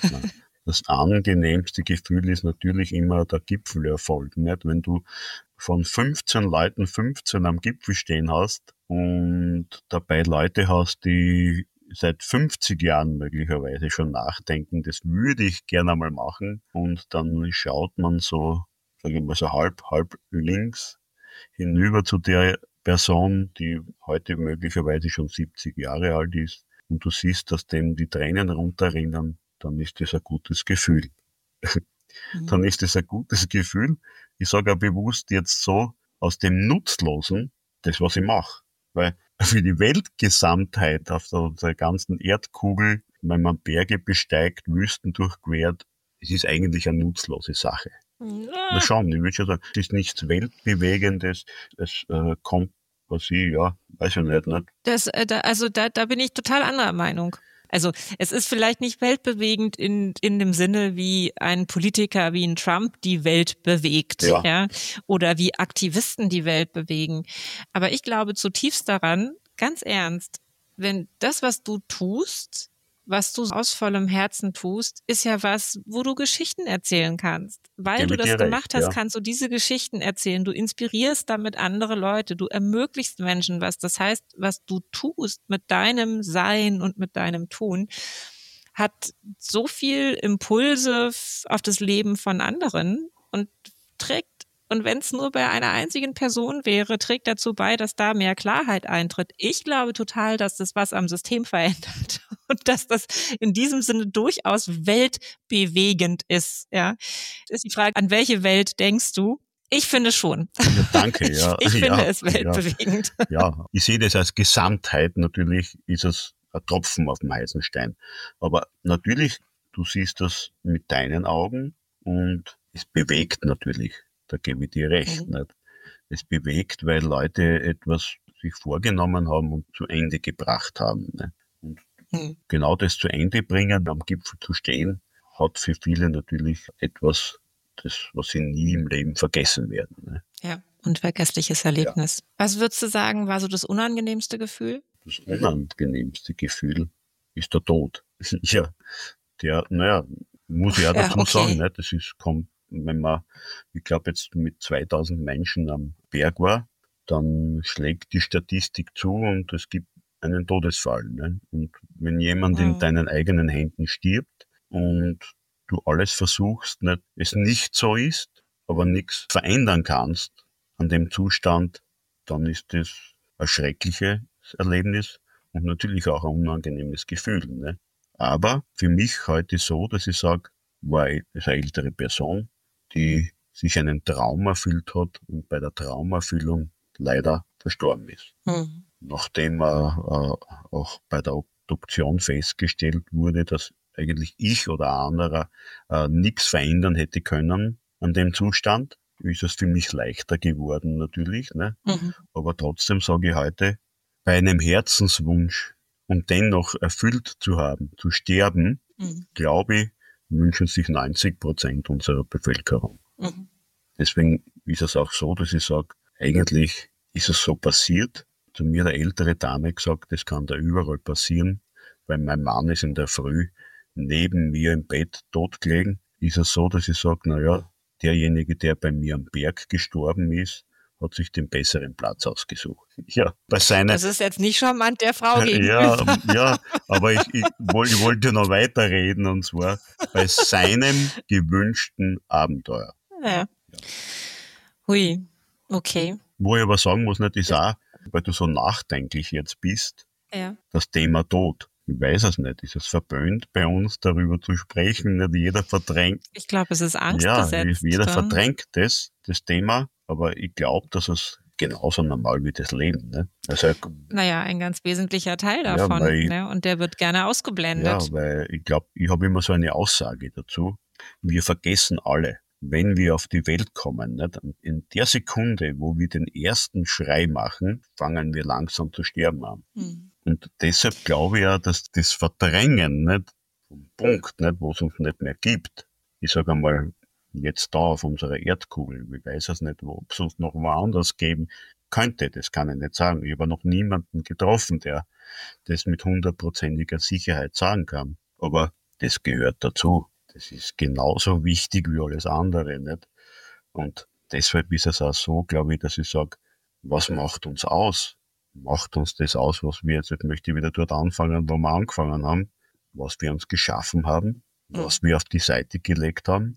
Speaker 2: Das angenehmste Gefühl ist natürlich immer der Gipfelerfolg. Nicht? Wenn du von fünfzehn Leuten fünfzehn am Gipfel stehen hast und dabei Leute hast, die seit fünfzig Jahren möglicherweise schon nachdenken, das würde ich gerne mal machen. Und dann schaut man so, sage ich mal so halb, halb links hinüber zu der Person, die heute möglicherweise schon siebzig Jahre alt ist. Und du siehst, dass dem die Tränen runterrinnen, dann ist das ein gutes Gefühl. Mhm. Dann ist das ein gutes Gefühl. Ich sage auch bewusst jetzt so, aus dem Nutzlosen, das, was ich mache. Weil für die Weltgesamtheit auf der, der ganzen Erdkugel, wenn man Berge besteigt, Wüsten durchquert, es ist eigentlich eine nutzlose Sache. Ja. Na schon, ich würde schon sagen, es ist nichts Weltbewegendes, es äh, kommt, was ich, ja, weiß ich nicht. nicht.
Speaker 1: Das, äh, da, also da, da bin ich total anderer Meinung. Also es ist vielleicht nicht weltbewegend in in dem Sinne, wie ein Politiker wie ein Trump die Welt bewegt, ja. ja, oder wie Aktivisten die Welt bewegen. Aber ich glaube zutiefst daran, ganz ernst, wenn das, was du tust, was du aus vollem Herzen tust, ist ja was, wo du Geschichten erzählen kannst. Weil du das gemacht hast, kannst du diese Geschichten erzählen. Du inspirierst damit andere Leute. Du ermöglichst Menschen was. Das heißt, was du tust mit deinem Sein und mit deinem Tun, hat so viel Impulse auf das Leben von anderen und trägt, und wenn es nur bei einer einzigen Person wäre, trägt dazu bei, dass da mehr Klarheit eintritt. Ich glaube total, dass das was am System verändert und dass das in diesem Sinne durchaus weltbewegend ist. Ja, das ist die Frage, an welche Welt denkst du? Ich finde schon.
Speaker 2: Ja, danke, ja.
Speaker 1: Ich, ich finde
Speaker 2: ja,
Speaker 1: es weltbewegend.
Speaker 2: Ja. ja, ich sehe das als Gesamtheit. Natürlich ist es ein Tropfen auf dem heißen Stein. Aber natürlich, du siehst das mit deinen Augen und es bewegt natürlich. Da gebe ich dir recht. Mhm. Nicht? Es bewegt, weil Leute etwas sich vorgenommen haben und zu Ende gebracht haben. Nicht? Und mhm. genau das zu Ende bringen, am Gipfel zu stehen, hat für viele natürlich etwas, das, was sie nie im Leben vergessen werden. Nicht?
Speaker 1: Ja, unvergessliches Erlebnis. Ja. Was würdest du sagen, war so das unangenehmste Gefühl?
Speaker 2: Das unangenehmste Gefühl ist der Tod. Ja, der, naja, muss ich auch dazu ja, okay. sagen, nicht? Das ist, kommt, wenn man, ich glaube jetzt mit zweitausend Menschen am Berg war, dann schlägt die Statistik zu und es gibt einen Todesfall. Ne? Und wenn jemand mhm. in deinen eigenen Händen stirbt und du alles versuchst, nicht, es nicht so ist, aber nichts verändern kannst an dem Zustand, dann ist das ein schreckliches Erlebnis und natürlich auch ein unangenehmes Gefühl. Ne? Aber für mich heute so, dass ich sage, war ich eine ältere Person, die sich einen Traum erfüllt hat und bei der Traumerfüllung leider verstorben ist.
Speaker 1: Mhm.
Speaker 2: Nachdem äh, äh, auch bei der Obduktion festgestellt wurde, dass eigentlich ich oder ein anderer äh, nichts verändern hätte können an dem Zustand, ist es für mich leichter geworden natürlich. Ne?
Speaker 1: Mhm.
Speaker 2: Aber trotzdem sage ich heute, bei einem Herzenswunsch, um den noch erfüllt zu haben, zu sterben,
Speaker 1: Mhm.
Speaker 2: glaube ich, wünschen sich neunzig Prozent unserer Bevölkerung.
Speaker 1: Mhm.
Speaker 2: Deswegen ist es auch so, dass ich sage, eigentlich ist es so passiert. Zu mir der ältere Dame gesagt, das kann da überall passieren, weil mein Mann ist in der Früh neben mir im Bett tot gelegen. Ist es so, dass ich sage, na ja, derjenige, der bei mir am Berg gestorben ist, hat sich den besseren Platz ausgesucht. Ja, bei seiner.
Speaker 1: Das ist jetzt nicht charmant der Frau gegenüber.
Speaker 2: Ja, ja, aber ich, ich, wollte, ich wollte noch weiterreden, und zwar bei seinem gewünschten Abenteuer.
Speaker 1: Ja. Hui, okay.
Speaker 2: Wo ich aber sagen muss, nicht, ist auch, weil du so nachdenklich jetzt bist,
Speaker 1: Ja.
Speaker 2: das Thema Tod. Ich weiß es nicht. Ist es verböhnt, bei uns darüber zu sprechen? Nicht jeder verdrängt.
Speaker 1: Ich glaube, es ist Angst
Speaker 2: Ja,
Speaker 1: besetzt.
Speaker 2: jeder
Speaker 1: ja.
Speaker 2: verdrängt das, das Thema, aber ich glaube, dass es genauso normal wie das Leben. Ne? Also,
Speaker 1: Naja, ein ganz wesentlicher Teil
Speaker 2: Ja,
Speaker 1: davon.
Speaker 2: weil-
Speaker 1: ne? Und der wird gerne ausgeblendet.
Speaker 2: ja, weil ich glaube, ich habe immer so eine Aussage dazu. Wir vergessen alle, wenn wir auf die Welt kommen, nicht? In der Sekunde, wo wir den ersten Schrei machen, fangen wir langsam zu sterben an.
Speaker 1: Hm.
Speaker 2: Und deshalb glaube ich ja, dass das Verdrängen nicht vom Punkt, nicht, wo es uns nicht mehr gibt, ich sage einmal, jetzt da auf unserer Erdkugel, ich weiß es nicht, ob es uns noch woanders geben könnte, das kann ich nicht sagen. Ich habe noch niemanden getroffen, der das mit hundertprozentiger Sicherheit sagen kann. Aber das gehört dazu. Das ist genauso wichtig wie alles andere, nicht? Und deshalb ist es auch so, glaube ich, dass ich sage, was macht uns aus? Macht uns das aus, was wir jetzt, jetzt möchte ich wieder dort anfangen, wo wir angefangen haben, was wir uns geschaffen haben, was wir auf die Seite gelegt haben,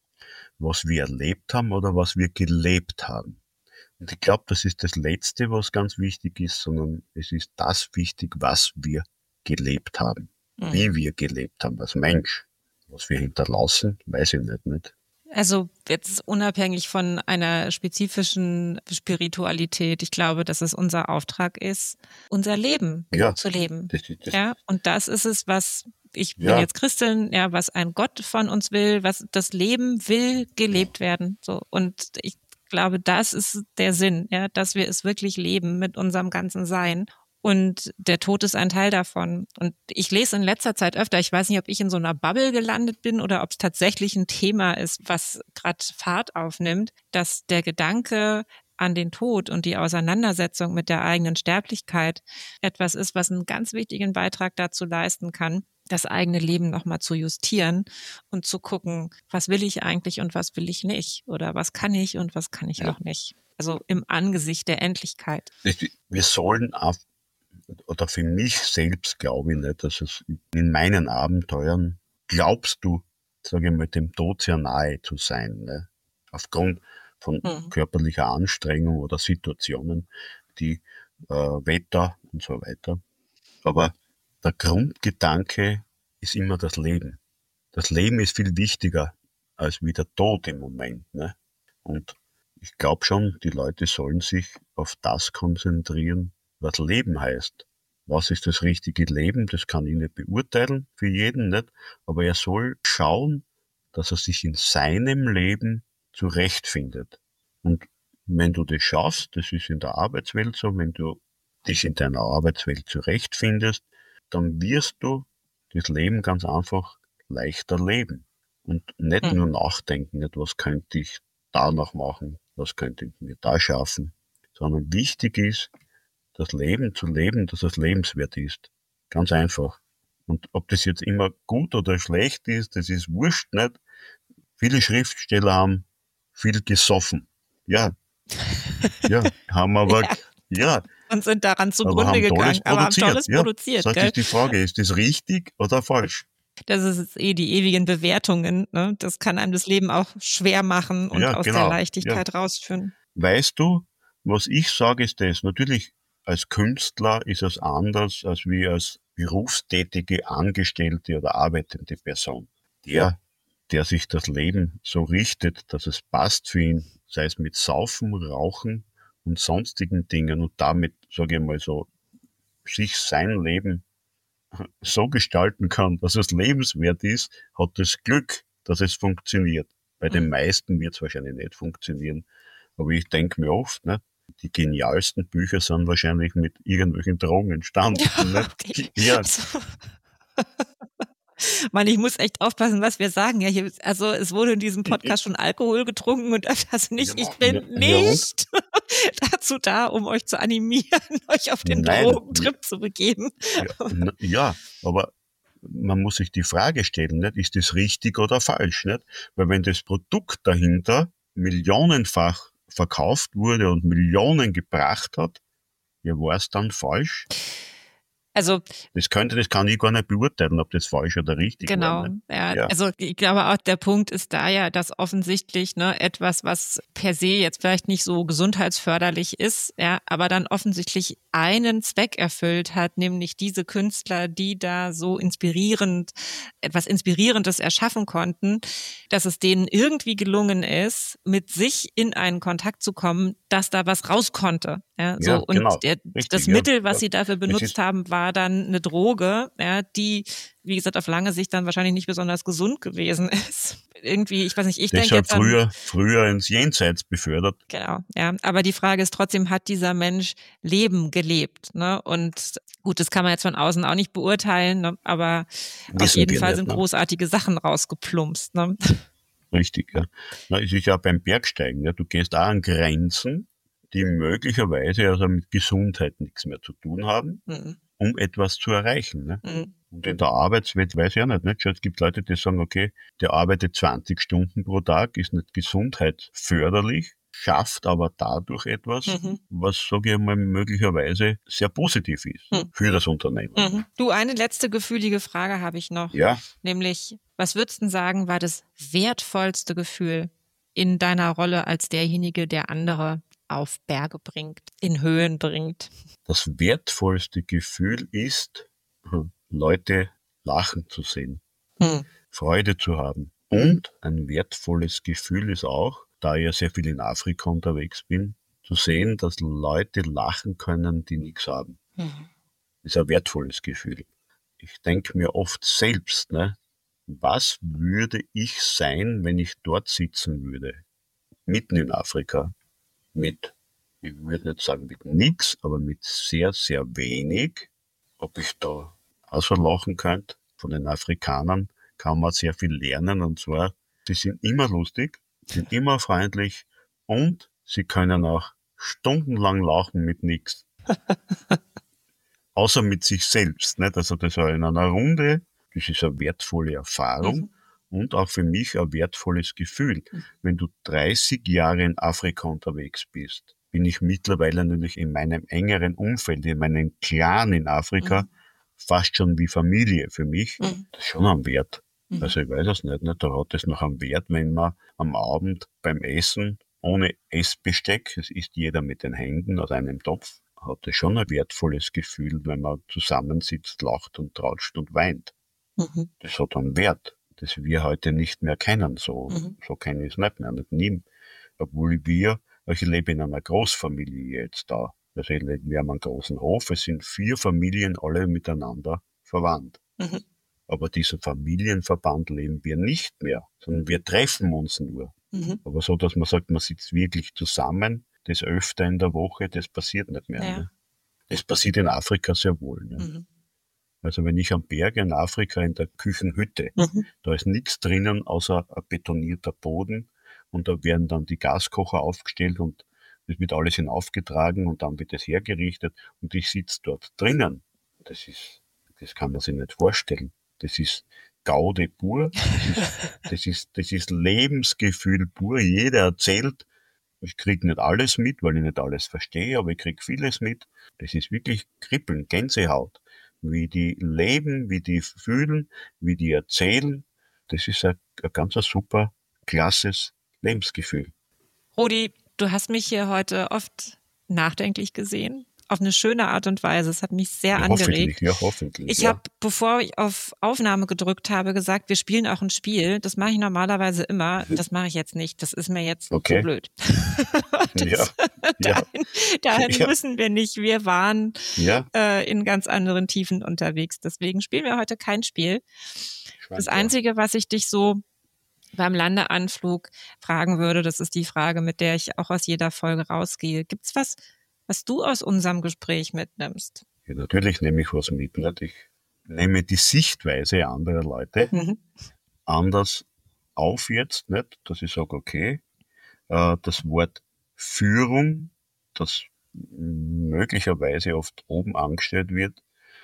Speaker 2: was wir erlebt haben oder was wir gelebt haben. Und ich glaube, das ist das Letzte, was ganz wichtig ist, sondern es ist das wichtig, was wir gelebt haben,
Speaker 1: Mhm.
Speaker 2: wie wir gelebt haben als Mensch. Was wir hinterlassen, weiß ich nicht. nicht.
Speaker 1: Also jetzt unabhängig von einer spezifischen Spiritualität, ich glaube, dass es unser Auftrag ist, unser Leben
Speaker 2: Ja.
Speaker 1: zu leben.
Speaker 2: Das, das,
Speaker 1: Ja, und das ist es, was ich bin
Speaker 2: Ja.
Speaker 1: jetzt Christin, ja, was ein Gott von uns will, was das Leben will gelebt werden. So, und ich glaube, das ist der Sinn, ja, dass wir es wirklich leben mit unserem ganzen Sein. Und der Tod ist ein Teil davon. Und ich lese in letzter Zeit öfter, ich weiß nicht, ob ich in so einer Bubble gelandet bin oder ob es tatsächlich ein Thema ist, was gerade Fahrt aufnimmt, dass der Gedanke an den Tod und die Auseinandersetzung mit der eigenen Sterblichkeit etwas ist, was einen ganz wichtigen Beitrag dazu leisten kann, das eigene Leben nochmal zu justieren und zu gucken, was will ich eigentlich und was will ich nicht? Oder was kann ich und was kann ich
Speaker 2: Ja.
Speaker 1: auch nicht? Also im Angesicht der Endlichkeit.
Speaker 2: das, wir sollen auch, oder für mich selbst glaube ich nicht, dass es in meinen Abenteuern, glaubst du, sage ich mal, dem Tod sehr nahe zu sein, ne? Aufgrund von
Speaker 1: Mhm.
Speaker 2: körperlicher Anstrengung oder Situationen, die äh, Wetter und so weiter. Aber der Grundgedanke ist immer das Leben. Das Leben ist viel wichtiger als wie der Tod im Moment. Ne? Und ich glaube schon, die Leute sollen sich auf das konzentrieren, was Leben heißt. Was ist das richtige Leben? Das kann ich nicht beurteilen, für jeden nicht. Aber er soll schauen, dass er sich in seinem Leben zurechtfindet. Und wenn du das schaffst, das ist in der Arbeitswelt so, wenn du dich in deiner Arbeitswelt zurechtfindest, dann wirst du das Leben ganz einfach leichter leben. Und nicht
Speaker 1: Mhm.
Speaker 2: nur nachdenken, nicht, was könnte ich da noch machen, was könnte ich mir da schaffen, sondern wichtig ist, das Leben zu leben, dass es lebenswert ist. Ganz einfach. Und ob das jetzt immer gut oder schlecht ist, das ist wurscht, nicht? Viele Schriftsteller haben viel gesoffen. Ja. Ja, haben aber,
Speaker 1: Ja.
Speaker 2: ja,
Speaker 1: Und sind daran
Speaker 2: aber
Speaker 1: zugrunde
Speaker 2: haben
Speaker 1: gegangen,
Speaker 2: Tolles
Speaker 1: aber haben
Speaker 2: produziert.
Speaker 1: Tolles
Speaker 2: Ja,
Speaker 1: produziert.
Speaker 2: das
Speaker 1: Gell?
Speaker 2: ist die Frage, ist das richtig oder falsch?
Speaker 1: Das ist jetzt eh die ewigen Bewertungen. Ne? Das kann einem das Leben auch schwer machen und
Speaker 2: Ja,
Speaker 1: aus
Speaker 2: genau.
Speaker 1: der Leichtigkeit rausführen.
Speaker 2: Weißt du, was ich sage, ist das. Natürlich, als Künstler ist es anders als wie als berufstätige, angestellte oder arbeitende Person. Der, der sich das Leben so richtet, dass es passt für ihn, sei es mit Saufen, Rauchen und sonstigen Dingen und damit, sage ich mal so, sich sein Leben so gestalten kann, dass es lebenswert ist, hat das Glück, dass es funktioniert. Bei den meisten wird es wahrscheinlich nicht funktionieren. Aber ich denke mir oft, ne, die genialsten Bücher sind wahrscheinlich mit irgendwelchen Drogen entstanden. Ne?
Speaker 1: Okay.
Speaker 2: Ja,
Speaker 1: Also, Mann, ich muss echt aufpassen, was wir sagen. Ja, hier, also es wurde in diesem Podcast schon Alkohol getrunken und öfters nicht. Ich bin
Speaker 2: Ja, ja,
Speaker 1: nicht dazu da, um euch zu animieren, euch auf den
Speaker 2: Nein,
Speaker 1: Drogentrip zu begeben.
Speaker 2: ja, n- ja, aber man muss sich die Frage stellen, nicht? Ist das richtig oder falsch? Nicht? Weil wenn das Produkt dahinter millionenfach verkauft wurde und Millionen gebracht hat, ja, war es dann falsch?
Speaker 1: Also
Speaker 2: Das könnte, das kann ich gar nicht beurteilen, ob das falsch oder richtig
Speaker 1: genau,
Speaker 2: war. Ne?
Speaker 1: ja,
Speaker 2: Ja.
Speaker 1: also ich glaube auch, der Punkt ist da ja, dass offensichtlich ne, etwas, was per se jetzt vielleicht nicht so gesundheitsförderlich ist, ja, aber dann offensichtlich einen Zweck erfüllt hat, nämlich diese Künstler, die da so inspirierend, etwas Inspirierendes erschaffen konnten, dass es denen irgendwie gelungen ist, mit sich in einen Kontakt zu kommen, dass da was raus konnte. Ja, so,
Speaker 2: Ja,
Speaker 1: und
Speaker 2: genau.
Speaker 1: der,
Speaker 2: Richtig,
Speaker 1: das
Speaker 2: ja.
Speaker 1: Mittel, was
Speaker 2: Ja.
Speaker 1: sie dafür
Speaker 2: Es
Speaker 1: benutzt
Speaker 2: ist-
Speaker 1: haben, war dann eine Droge, ja, die, wie gesagt, auf lange Sicht dann wahrscheinlich nicht besonders gesund gewesen ist. Irgendwie, ich weiß nicht, ich denke
Speaker 2: Deshalb
Speaker 1: jetzt an,
Speaker 2: früher, früher ins Jenseits befördert.
Speaker 1: genau, ja. Aber die Frage ist trotzdem, hat dieser Mensch Leben gelebt, ne? Und gut, das kann man jetzt von außen auch nicht beurteilen, ne? Aber auf
Speaker 2: Wissen
Speaker 1: jeden
Speaker 2: wir
Speaker 1: Fall
Speaker 2: nicht,
Speaker 1: sind
Speaker 2: ne?
Speaker 1: großartige Sachen rausgeplumpst, ne?
Speaker 2: Richtig, ja. Na, es ist ja beim Bergsteigen, ja. Du gehst auch an Grenzen, die möglicherweise also mit Gesundheit nichts mehr zu tun haben,
Speaker 1: Mhm.
Speaker 2: um etwas zu erreichen. Ne?
Speaker 1: Mhm.
Speaker 2: Und in der Arbeitswelt weiß ich auch nicht, nicht. Es gibt Leute, die sagen, okay, der arbeitet zwanzig Stunden pro Tag, ist nicht gesundheitsförderlich, schafft aber dadurch etwas,
Speaker 1: Mhm.
Speaker 2: was, sage ich mal, möglicherweise sehr positiv ist
Speaker 1: Mhm.
Speaker 2: für das Unternehmen.
Speaker 1: Mhm. Du, eine letzte gefühlige Frage habe ich noch.
Speaker 2: Ja,
Speaker 1: Nämlich, was würdest du denn sagen, war das wertvollste Gefühl in deiner Rolle als derjenige, der andere auf Berge bringt, in Höhen bringt?
Speaker 2: das wertvollste Gefühl ist, hm, Leute lachen zu sehen,
Speaker 1: Hm.
Speaker 2: Freude zu haben. Und ein wertvolles Gefühl ist auch, da ich ja sehr viel in Afrika unterwegs bin, zu sehen, dass Leute lachen können, die nichts haben.
Speaker 1: Hm.
Speaker 2: Das ist ein wertvolles Gefühl. Ich denke mir oft selbst, ne, was würde ich sein, wenn ich dort sitzen würde? Mitten in Afrika. Mit, ich würde nicht sagen mit nichts, aber mit sehr, sehr wenig. Ob ich da auch so lachen könnte. Von den Afrikanern kann man sehr viel lernen. Und zwar, sie sind immer lustig, sind immer freundlich und sie können auch stundenlang lachen mit nichts. Außer mit sich selbst. Nicht? Also das war in einer Runde, das ist eine wertvolle Erfahrung.
Speaker 1: Mhm.
Speaker 2: Und auch für mich ein wertvolles Gefühl. Wenn du dreißig Jahre in Afrika unterwegs bist, bin ich mittlerweile natürlich in meinem engeren Umfeld, in meinem Clan in Afrika,
Speaker 1: Mhm.
Speaker 2: fast schon wie Familie für mich.
Speaker 1: Mhm.
Speaker 2: Das ist schon ein Wert.
Speaker 1: Mhm.
Speaker 2: Also ich weiß es nicht, nicht. Da hat es noch einen Wert, wenn man am Abend beim Essen ohne Essbesteck, es isst jeder mit den Händen aus einem Topf, hat es schon ein wertvolles Gefühl, wenn man zusammensitzt, lacht und trautscht und weint.
Speaker 1: Mhm.
Speaker 2: Das hat einen Wert, das wir heute nicht mehr kennen. So,
Speaker 1: Mhm.
Speaker 2: so kenne ich es nicht mehr, nicht nie. Obwohl wir, also ich lebe in einer Großfamilie jetzt da. Also ich lebe- wir haben einen großen Hof, es sind vier Familien, alle miteinander verwandt.
Speaker 1: Mhm.
Speaker 2: Aber diesen Familienverband leben wir nicht mehr, sondern wir treffen uns nur.
Speaker 1: Mhm.
Speaker 2: Aber so, dass man sagt, man sitzt wirklich zusammen, das öfter in der Woche, das passiert nicht mehr.
Speaker 1: Ja.
Speaker 2: Ne? Das passiert in Afrika sehr wohl. Ne?
Speaker 1: Mhm.
Speaker 2: Also wenn ich am Berg in Afrika in der Küchenhütte,
Speaker 1: Mhm.
Speaker 2: da ist nichts drinnen außer ein betonierter Boden und da werden dann die Gaskocher aufgestellt und das wird alles hinaufgetragen und dann wird es hergerichtet und ich sitze dort drinnen. Das ist, das kann man sich nicht vorstellen. Das ist Gaude pur, das ist, das ist, das ist Lebensgefühl pur. Jeder erzählt, ich krieg nicht alles mit, weil ich nicht alles verstehe, aber ich krieg vieles mit. Das ist wirklich Kribbeln, Gänsehaut. Wie die leben, wie die fühlen, wie die erzählen. Das ist ein, ein ganz super, klasses Lebensgefühl.
Speaker 1: Rudi, du hast mich hier heute oft nachdenklich gesehen. auf eine schöne Art und Weise. Es hat mich sehr
Speaker 2: ja,
Speaker 1: angeregt.
Speaker 2: Hoffentlich, ja, hoffentlich.
Speaker 1: Ich
Speaker 2: ja.
Speaker 1: habe, bevor ich auf Aufnahme gedrückt habe, gesagt, wir spielen auch ein Spiel. Das mache ich normalerweise immer. Das mache ich jetzt nicht. Das ist mir jetzt
Speaker 2: Okay.
Speaker 1: zu blöd.
Speaker 2: Ja,
Speaker 1: das,
Speaker 2: ja.
Speaker 1: dahin dahin
Speaker 2: Ja.
Speaker 1: müssen wir nicht. Wir waren
Speaker 2: Ja,
Speaker 1: äh, in ganz anderen Tiefen unterwegs. Deswegen spielen wir heute kein Spiel. Das Einzige, was ich dich so beim Landeanflug fragen würde, das ist die Frage, mit der ich auch aus jeder Folge rausgehe. Gibt's was, was du aus unserem Gespräch mitnimmst?
Speaker 2: Ja, natürlich nehme ich was mit. Nicht? Ich nehme die Sichtweise anderer Leute
Speaker 1: Mhm.
Speaker 2: anders auf jetzt, nicht? Dass ich sage, okay, äh, das Wort Führung, das möglicherweise oft oben angestellt wird,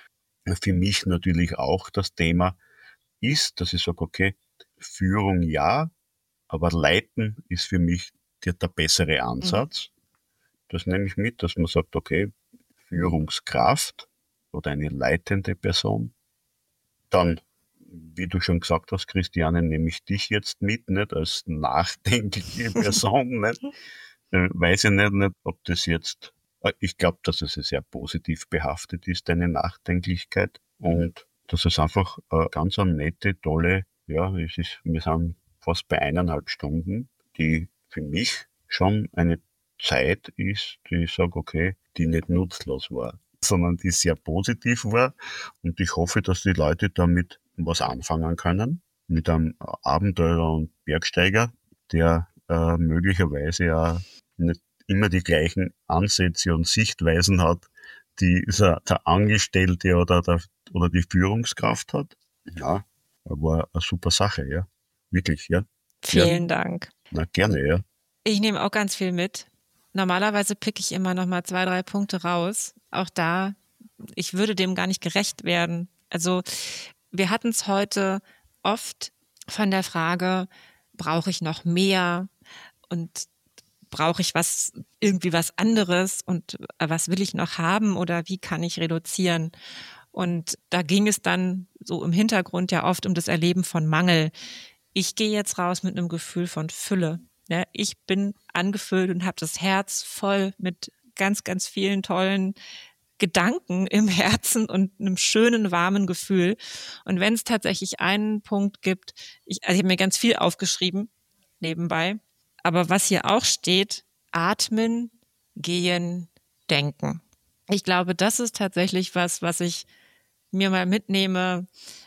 Speaker 2: für mich natürlich auch das Thema ist, dass ich sage, okay, Führung ja, aber Leiten ist für mich der, der bessere Ansatz. Das nehme ich mit, dass man sagt, okay, Führungskraft oder eine leitende Person. Dann, wie du schon gesagt hast, Christiane, nehme ich dich jetzt mit, nicht als nachdenkliche Person. Nicht? Äh, weiß ich nicht, nicht, ob das jetzt, äh, ich glaube, dass es sehr positiv behaftet ist, deine Nachdenklichkeit. Und dass es einfach äh, ganz eine nette, tolle, ja, es ist, wir sind fast bei eineinhalb Stunden, die für mich schon eine Zeit ist, die ich sage, okay, die nicht nutzlos war, sondern die sehr positiv war. Und ich hoffe, dass die Leute damit was anfangen können, mit einem Abenteurer und Bergsteiger, der äh, möglicherweise ja nicht immer die gleichen Ansätze und Sichtweisen hat, die der, der Angestellte oder, der, oder die Führungskraft hat. Ja, war eine super Sache, ja. Wirklich, ja.
Speaker 1: Vielen
Speaker 2: ja.
Speaker 1: Dank.
Speaker 2: Na, gerne, ja.
Speaker 1: Ich nehme auch ganz viel mit. Normalerweise pick ich immer noch mal zwei, drei Punkte raus. Auch da, ich würde dem gar nicht gerecht werden. Also wir hatten es heute oft von der Frage, brauche ich noch mehr und brauche ich was, irgendwie was anderes und was will ich noch haben oder wie kann ich reduzieren? Und da ging es dann so im Hintergrund ja oft um das Erleben von Mangel. Ich gehe jetzt raus mit einem Gefühl von Fülle. Ja, ich bin angefüllt und habe das Herz voll mit ganz, ganz vielen tollen Gedanken im Herzen und einem schönen, warmen Gefühl. Und wenn es tatsächlich einen Punkt gibt, ich, also ich habe mir ganz viel aufgeschrieben nebenbei, aber was hier auch steht, atmen, gehen, denken. Ich glaube, das ist tatsächlich was, was ich mir mal mitnehme,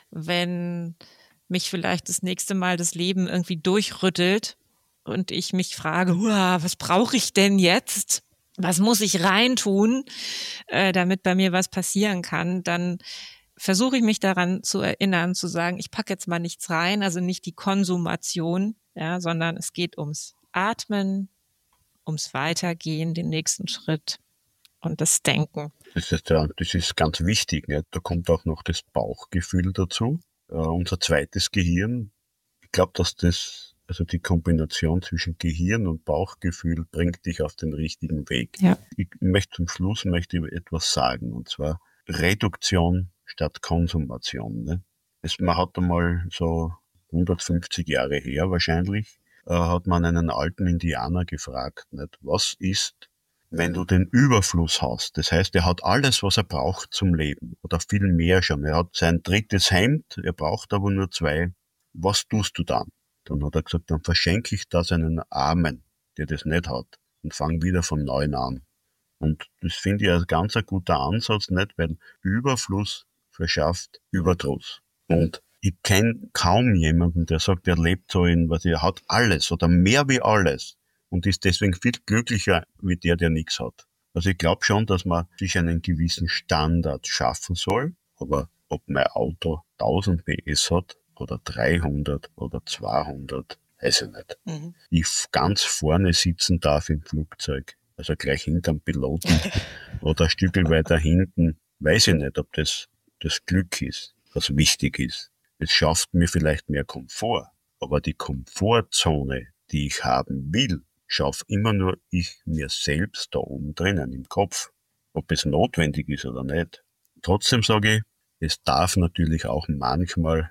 Speaker 1: wenn mich vielleicht das nächste Mal das Leben irgendwie durchrüttelt und ich mich frage, was brauche ich denn jetzt? Was muss ich reintun, äh, damit bei mir was passieren kann? Dann versuche ich mich daran zu erinnern, zu sagen, ich packe jetzt mal nichts rein, also nicht die Konsumation, ja, sondern es geht ums Atmen, ums Weitergehen, den nächsten Schritt und das Denken.
Speaker 2: Das ist, ja, das ist ganz wichtig. Nicht? Da kommt auch noch das Bauchgefühl dazu. Äh, unser zweites Gehirn. Ich glaube, dass das, also die Kombination zwischen Gehirn und Bauchgefühl bringt dich auf den richtigen Weg.
Speaker 1: Ja.
Speaker 2: Ich möchte zum Schluss möchte ich etwas sagen, und zwar Reduktion statt Konsumation. Ne? Es, man hat einmal so hundertfünfzig Jahre her wahrscheinlich, äh, hat man einen alten Indianer gefragt, nicht? Was ist, wenn du den Überfluss hast? Das heißt, er hat alles, was er braucht zum Leben oder viel mehr schon. Er hat sein drittes Hemd, er braucht aber nur zwei. Was tust du dann? Dann hat er gesagt, dann verschenke ich das einen Armen, der das nicht hat, und fange wieder von neuem an. Und das finde ich ein ganz ein guter Ansatz, nicht? Weil Überfluss verschafft Überdruss. Und ich kenne kaum jemanden, der sagt, er lebt so in, was er hat alles oder mehr wie alles und ist deswegen viel glücklicher wie der, der nichts hat. Also ich glaube schon, dass man sich einen gewissen Standard schaffen soll, aber ob mein Auto tausend P S hat oder dreihundert oder zweihundert, weiß ich nicht. Mhm. Ich ganz vorne sitzen darf im Flugzeug, also gleich hinterm Piloten oder ein Stückchen weiter hinten, weiß ich nicht, ob das das Glück ist, was wichtig ist. Es schafft mir vielleicht mehr Komfort, aber die Komfortzone, die ich haben will, schaffe immer nur ich mir selbst da oben drinnen im Kopf, ob es notwendig ist oder nicht. Trotzdem sage ich, es darf natürlich auch manchmal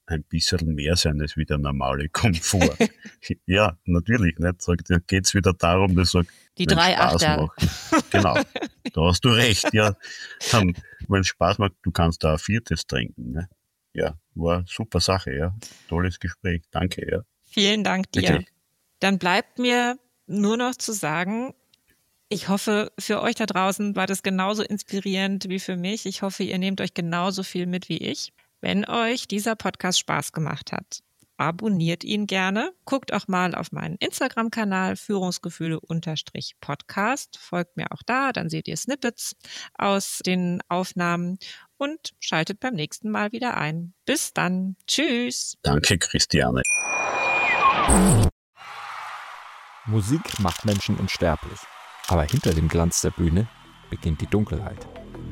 Speaker 2: ein bisschen mehr sein als wie der normale Komfort. Ja, natürlich, nicht? Sagt, da geht's wieder darum, dass sagt,
Speaker 1: die drei Achterl.
Speaker 2: Genau, da hast du recht, ja. Dann, wenn es Spaß macht, du kannst da ein viertes trinken, ne? Ja, war eine super Sache, ja. Tolles Gespräch, danke, ja.
Speaker 1: Vielen Dank dir. Wirklich. Dann bleibt mir nur noch zu sagen, ich hoffe, für euch da draußen war das genauso inspirierend wie für mich. Ich hoffe, ihr nehmt euch genauso viel mit wie ich. Wenn euch dieser Podcast Spaß gemacht hat, abonniert ihn gerne. Guckt auch mal auf meinen Instagram-Kanal Führungsgefühle-Podcast. Folgt mir auch da, dann seht ihr Snippets aus den Aufnahmen und schaltet beim nächsten Mal wieder ein. Bis dann. Tschüss.
Speaker 2: Danke, Christiane.
Speaker 6: Musik macht Menschen unsterblich. Aber hinter dem Glanz der Bühne beginnt die Dunkelheit.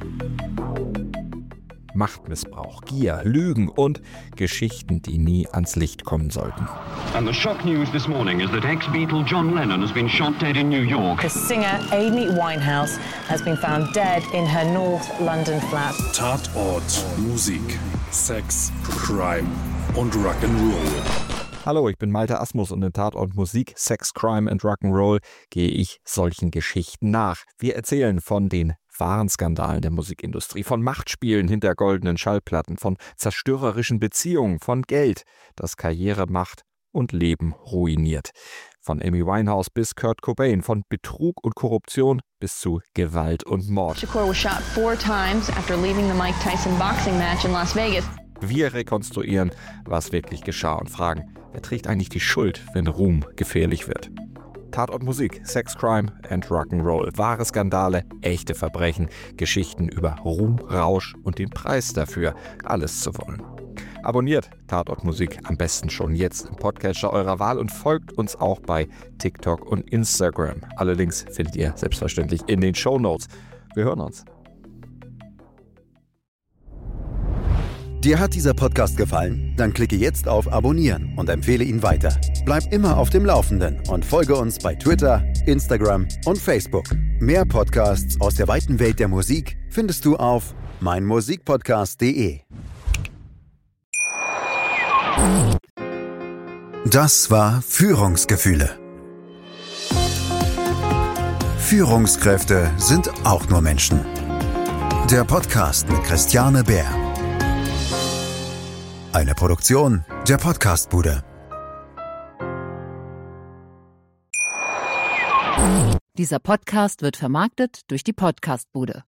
Speaker 6: Machtmissbrauch, Gier, Lügen und Geschichten, die nie ans Licht kommen sollten.
Speaker 7: And the shock news this morning is that ex-Beatle John Lennon has been shot dead in New York.
Speaker 8: The singer Amy Winehouse has been found dead in her North London flat.
Speaker 9: Tatort, Musik, Sex, Crime und Rock'n'Roll.
Speaker 6: Hallo, ich bin Malte Asmus und in Tatort Musik, Sex, Crime and Rock'n'Roll gehe ich solchen Geschichten nach. Wir erzählen von den wahren Skandalen der Musikindustrie, von Machtspielen hinter goldenen Schallplatten, von zerstörerischen Beziehungen, von Geld, das Karriere, Macht und Leben ruiniert. Von Amy Winehouse bis Kurt Cobain, von Betrug und Korruption bis zu Gewalt und Mord.
Speaker 10: Shakur was shot four times after leaving the Mike Tyson boxing match in Las Vegas.
Speaker 6: Wir rekonstruieren, was wirklich geschah und fragen, wer trägt eigentlich die Schuld, wenn Ruhm gefährlich wird? Tatort Musik, Sex, Crime and Rock'n'Roll. Wahre Skandale, echte Verbrechen, Geschichten über Ruhm, Rausch und den Preis dafür, alles zu wollen. Abonniert Tatort Musik am besten schon jetzt im Podcatcher eurer Wahl und folgt uns auch bei TikTok und Instagram. Alle Links findet ihr selbstverständlich in den Shownotes. Wir hören uns.
Speaker 3: Dir hat dieser Podcast gefallen? Dann klicke jetzt auf Abonnieren und empfehle ihn weiter. Bleib immer auf dem Laufenden und folge uns bei Twitter, Instagram und Facebook. Mehr Podcasts aus der weiten Welt der Musik findest du auf meinmusikpodcast punkt de. Das war Führungsgefühle. Führungskräfte sind auch nur Menschen. Der Podcast mit Christiane Bär. Eine Produktion der Podcastbude.
Speaker 11: Dieser Podcast wird vermarktet durch die Podcastbude.